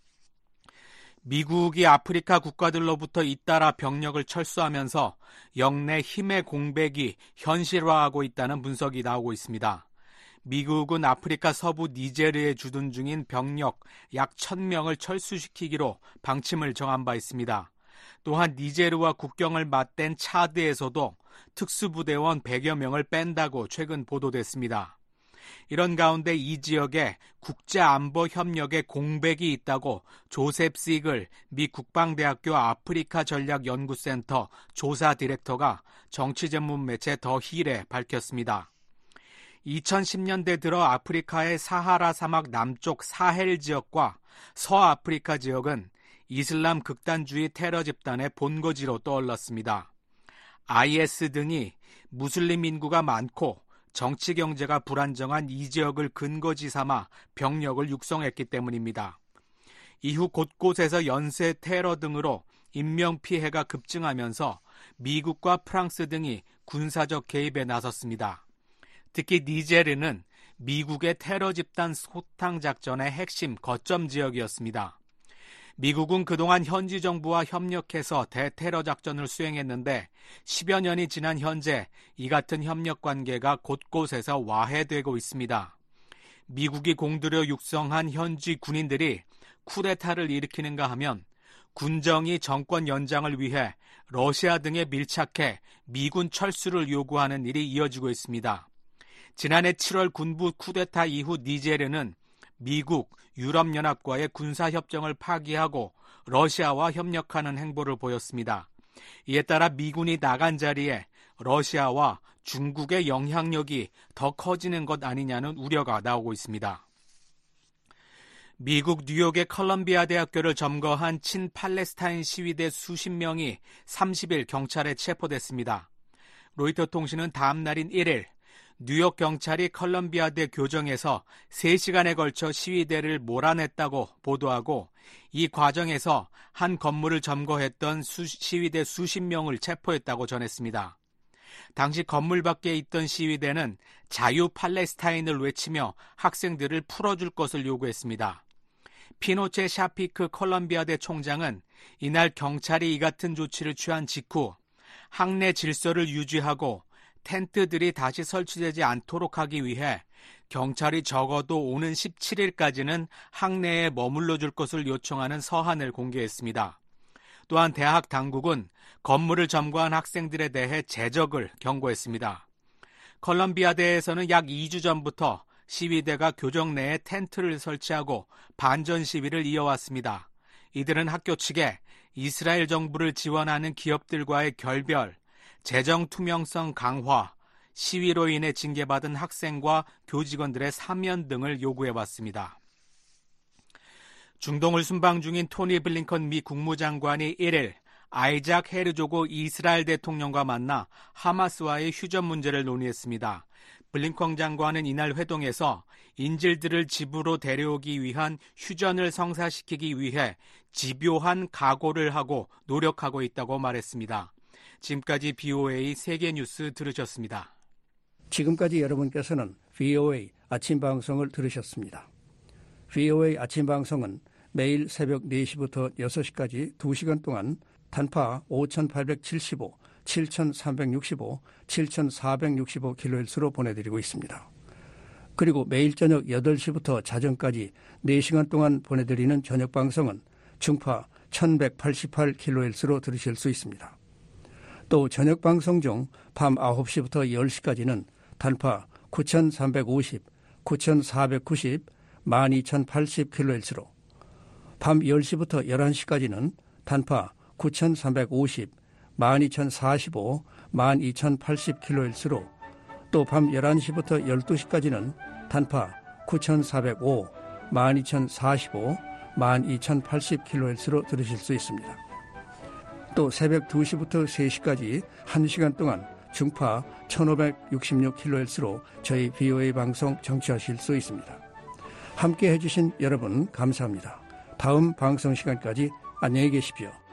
미국이 아프리카 국가들로부터 잇따라 병력을 철수하면서 영내 힘의 공백이 현실화하고 있다는 분석이 나오고 있습니다. 미국은 아프리카 서부 니제르에 주둔 중인 병력 약 천 명을 철수시키기로 방침을 정한 바 있습니다. 또한 니제르와 국경을 맞댄 차드에서도 특수부대원 백여 명을 뺀다고 최근 보도됐습니다. 이런 가운데 이 지역에 국제안보협력에 공백이 있다고 조셉 시글 미 국방대학교 아프리카 전략연구센터 조사 디렉터가 정치 전문 매체 더 힐에 밝혔습니다. 이천십 년대 들어 아프리카의 사하라 사막 남쪽 사헬 지역과 서아프리카 지역은 이슬람 극단주의 테러 집단의 본거지로 떠올랐습니다. 아이에스 등이 무슬림 인구가 많고 정치 경제가 불안정한 이 지역을 근거지 삼아 병력을 육성했기 때문입니다. 이후 곳곳에서 연쇄 테러 등으로 인명피해가 급증하면서 미국과 프랑스 등이 군사적 개입에 나섰습니다. 특히 니제르는 미국의 테러 집단 소탕 작전의 핵심 거점 지역이었습니다. 미국은 그동안 현지 정부와 협력해서 대테러 작전을 수행했는데 십여 년이 지난 현재 이 같은 협력 관계가 곳곳에서 와해되고 있습니다. 미국이 공들여 육성한 현지 군인들이 쿠데타를 일으키는가 하면 군정이 정권 연장을 위해 러시아 등에 밀착해 미군 철수를 요구하는 일이 이어지고 있습니다. 지난해 칠월 군부 쿠데타 이후 니제르는 미국, 유럽연합과의 군사협정을 파기하고 러시아와 협력하는 행보를 보였습니다. 이에 따라 미군이 나간 자리에 러시아와 중국의 영향력이 더 커지는 것 아니냐는 우려가 나오고 있습니다. 미국 뉴욕의 컬럼비아 대학교를 점거한 친팔레스타인 시위대 수십 명이 삼십 일 경찰에 체포됐습니다. 로이터 통신은 다음 날인 일 일 뉴욕 경찰이 컬럼비아대 교정에서 세 시간에 걸쳐 시위대를 몰아냈다고 보도하고 이 과정에서 한 건물을 점거했던 수, 시위대 수십 명을 체포했다고 전했습니다. 당시 건물 밖에 있던 시위대는 자유 팔레스타인을 외치며 학생들을 풀어줄 것을 요구했습니다. 피노체 샤피크 컬럼비아대 총장은 이날 경찰이 이 같은 조치를 취한 직후 학내 질서를 유지하고 텐트들이 다시 설치되지 않도록 하기 위해 경찰이 적어도 오는 십칠 일까지는 학내에 머물러 줄 것을 요청하는 서한을 공개했습니다. 또한 대학 당국은 건물을 점거한 학생들에 대해 제적을 경고했습니다. 컬럼비아대에서는 약 이 주 전부터 시위대가 교정 내에 텐트를 설치하고 반전 시위를 이어왔습니다. 이들은 학교 측에 이스라엘 정부를 지원하는 기업들과의 결별, 재정 투명성 강화, 시위로 인해 징계받은 학생과 교직원들의 사면 등을 요구해왔습니다. 중동을 순방 중인 토니 블링컨 미 국무장관이 일 일 아이작 헤르조그 이스라엘 대통령과 만나 하마스와의 휴전 문제를 논의했습니다. 블링컨 장관은 이날 회동에서 인질들을 집으로 데려오기 위한 휴전을 성사시키기 위해 집요한 각오를 하고 노력하고 있다고 말했습니다. 지금까지 비오에이 세계뉴스 들으셨습니다. 지금까지 여러분께서는 비오에이 아침 방송을 들으셨습니다. 비오에이 아침 방송은 매일 새벽 네 시부터 여섯 시까지 두 시간 동안 단파 오천팔백칠십오, 칠천삼백육십오, 칠천사백육십오 킬로헤르츠로 보내드리고 있습니다. 그리고 매일 저녁 여덟 시부터 자정까지 네 시간 동안 보내드리는 저녁 방송은 중파 천백팔십팔 킬로헤르츠로 들으실 수 있습니다. 또 저녁 방송 중 밤 아홉 시부터 열 시까지는 단파 구천삼백오십, 구천사백구십, 만 이천팔십 킬로헤르츠로 밤 열 시부터 열한 시까지는 단파 구천삼백오십, 만 이천사십오, 만 이천팔십 킬로헤르츠로 또 밤 열한 시부터 열두 시까지는 단파 구천사백오, 만 이천사십오, 만 이천팔십 킬로헤르츠로 들으실 수 있습니다. 또 새벽 두 시부터 세 시까지 한 시간 동안 중파 천오백육십육 킬로헤르츠로 저희 비오에이 방송 청취하실 수 있습니다. 함께 해주신 여러분 감사합니다. 다음 방송 시간까지 안녕히 계십시오.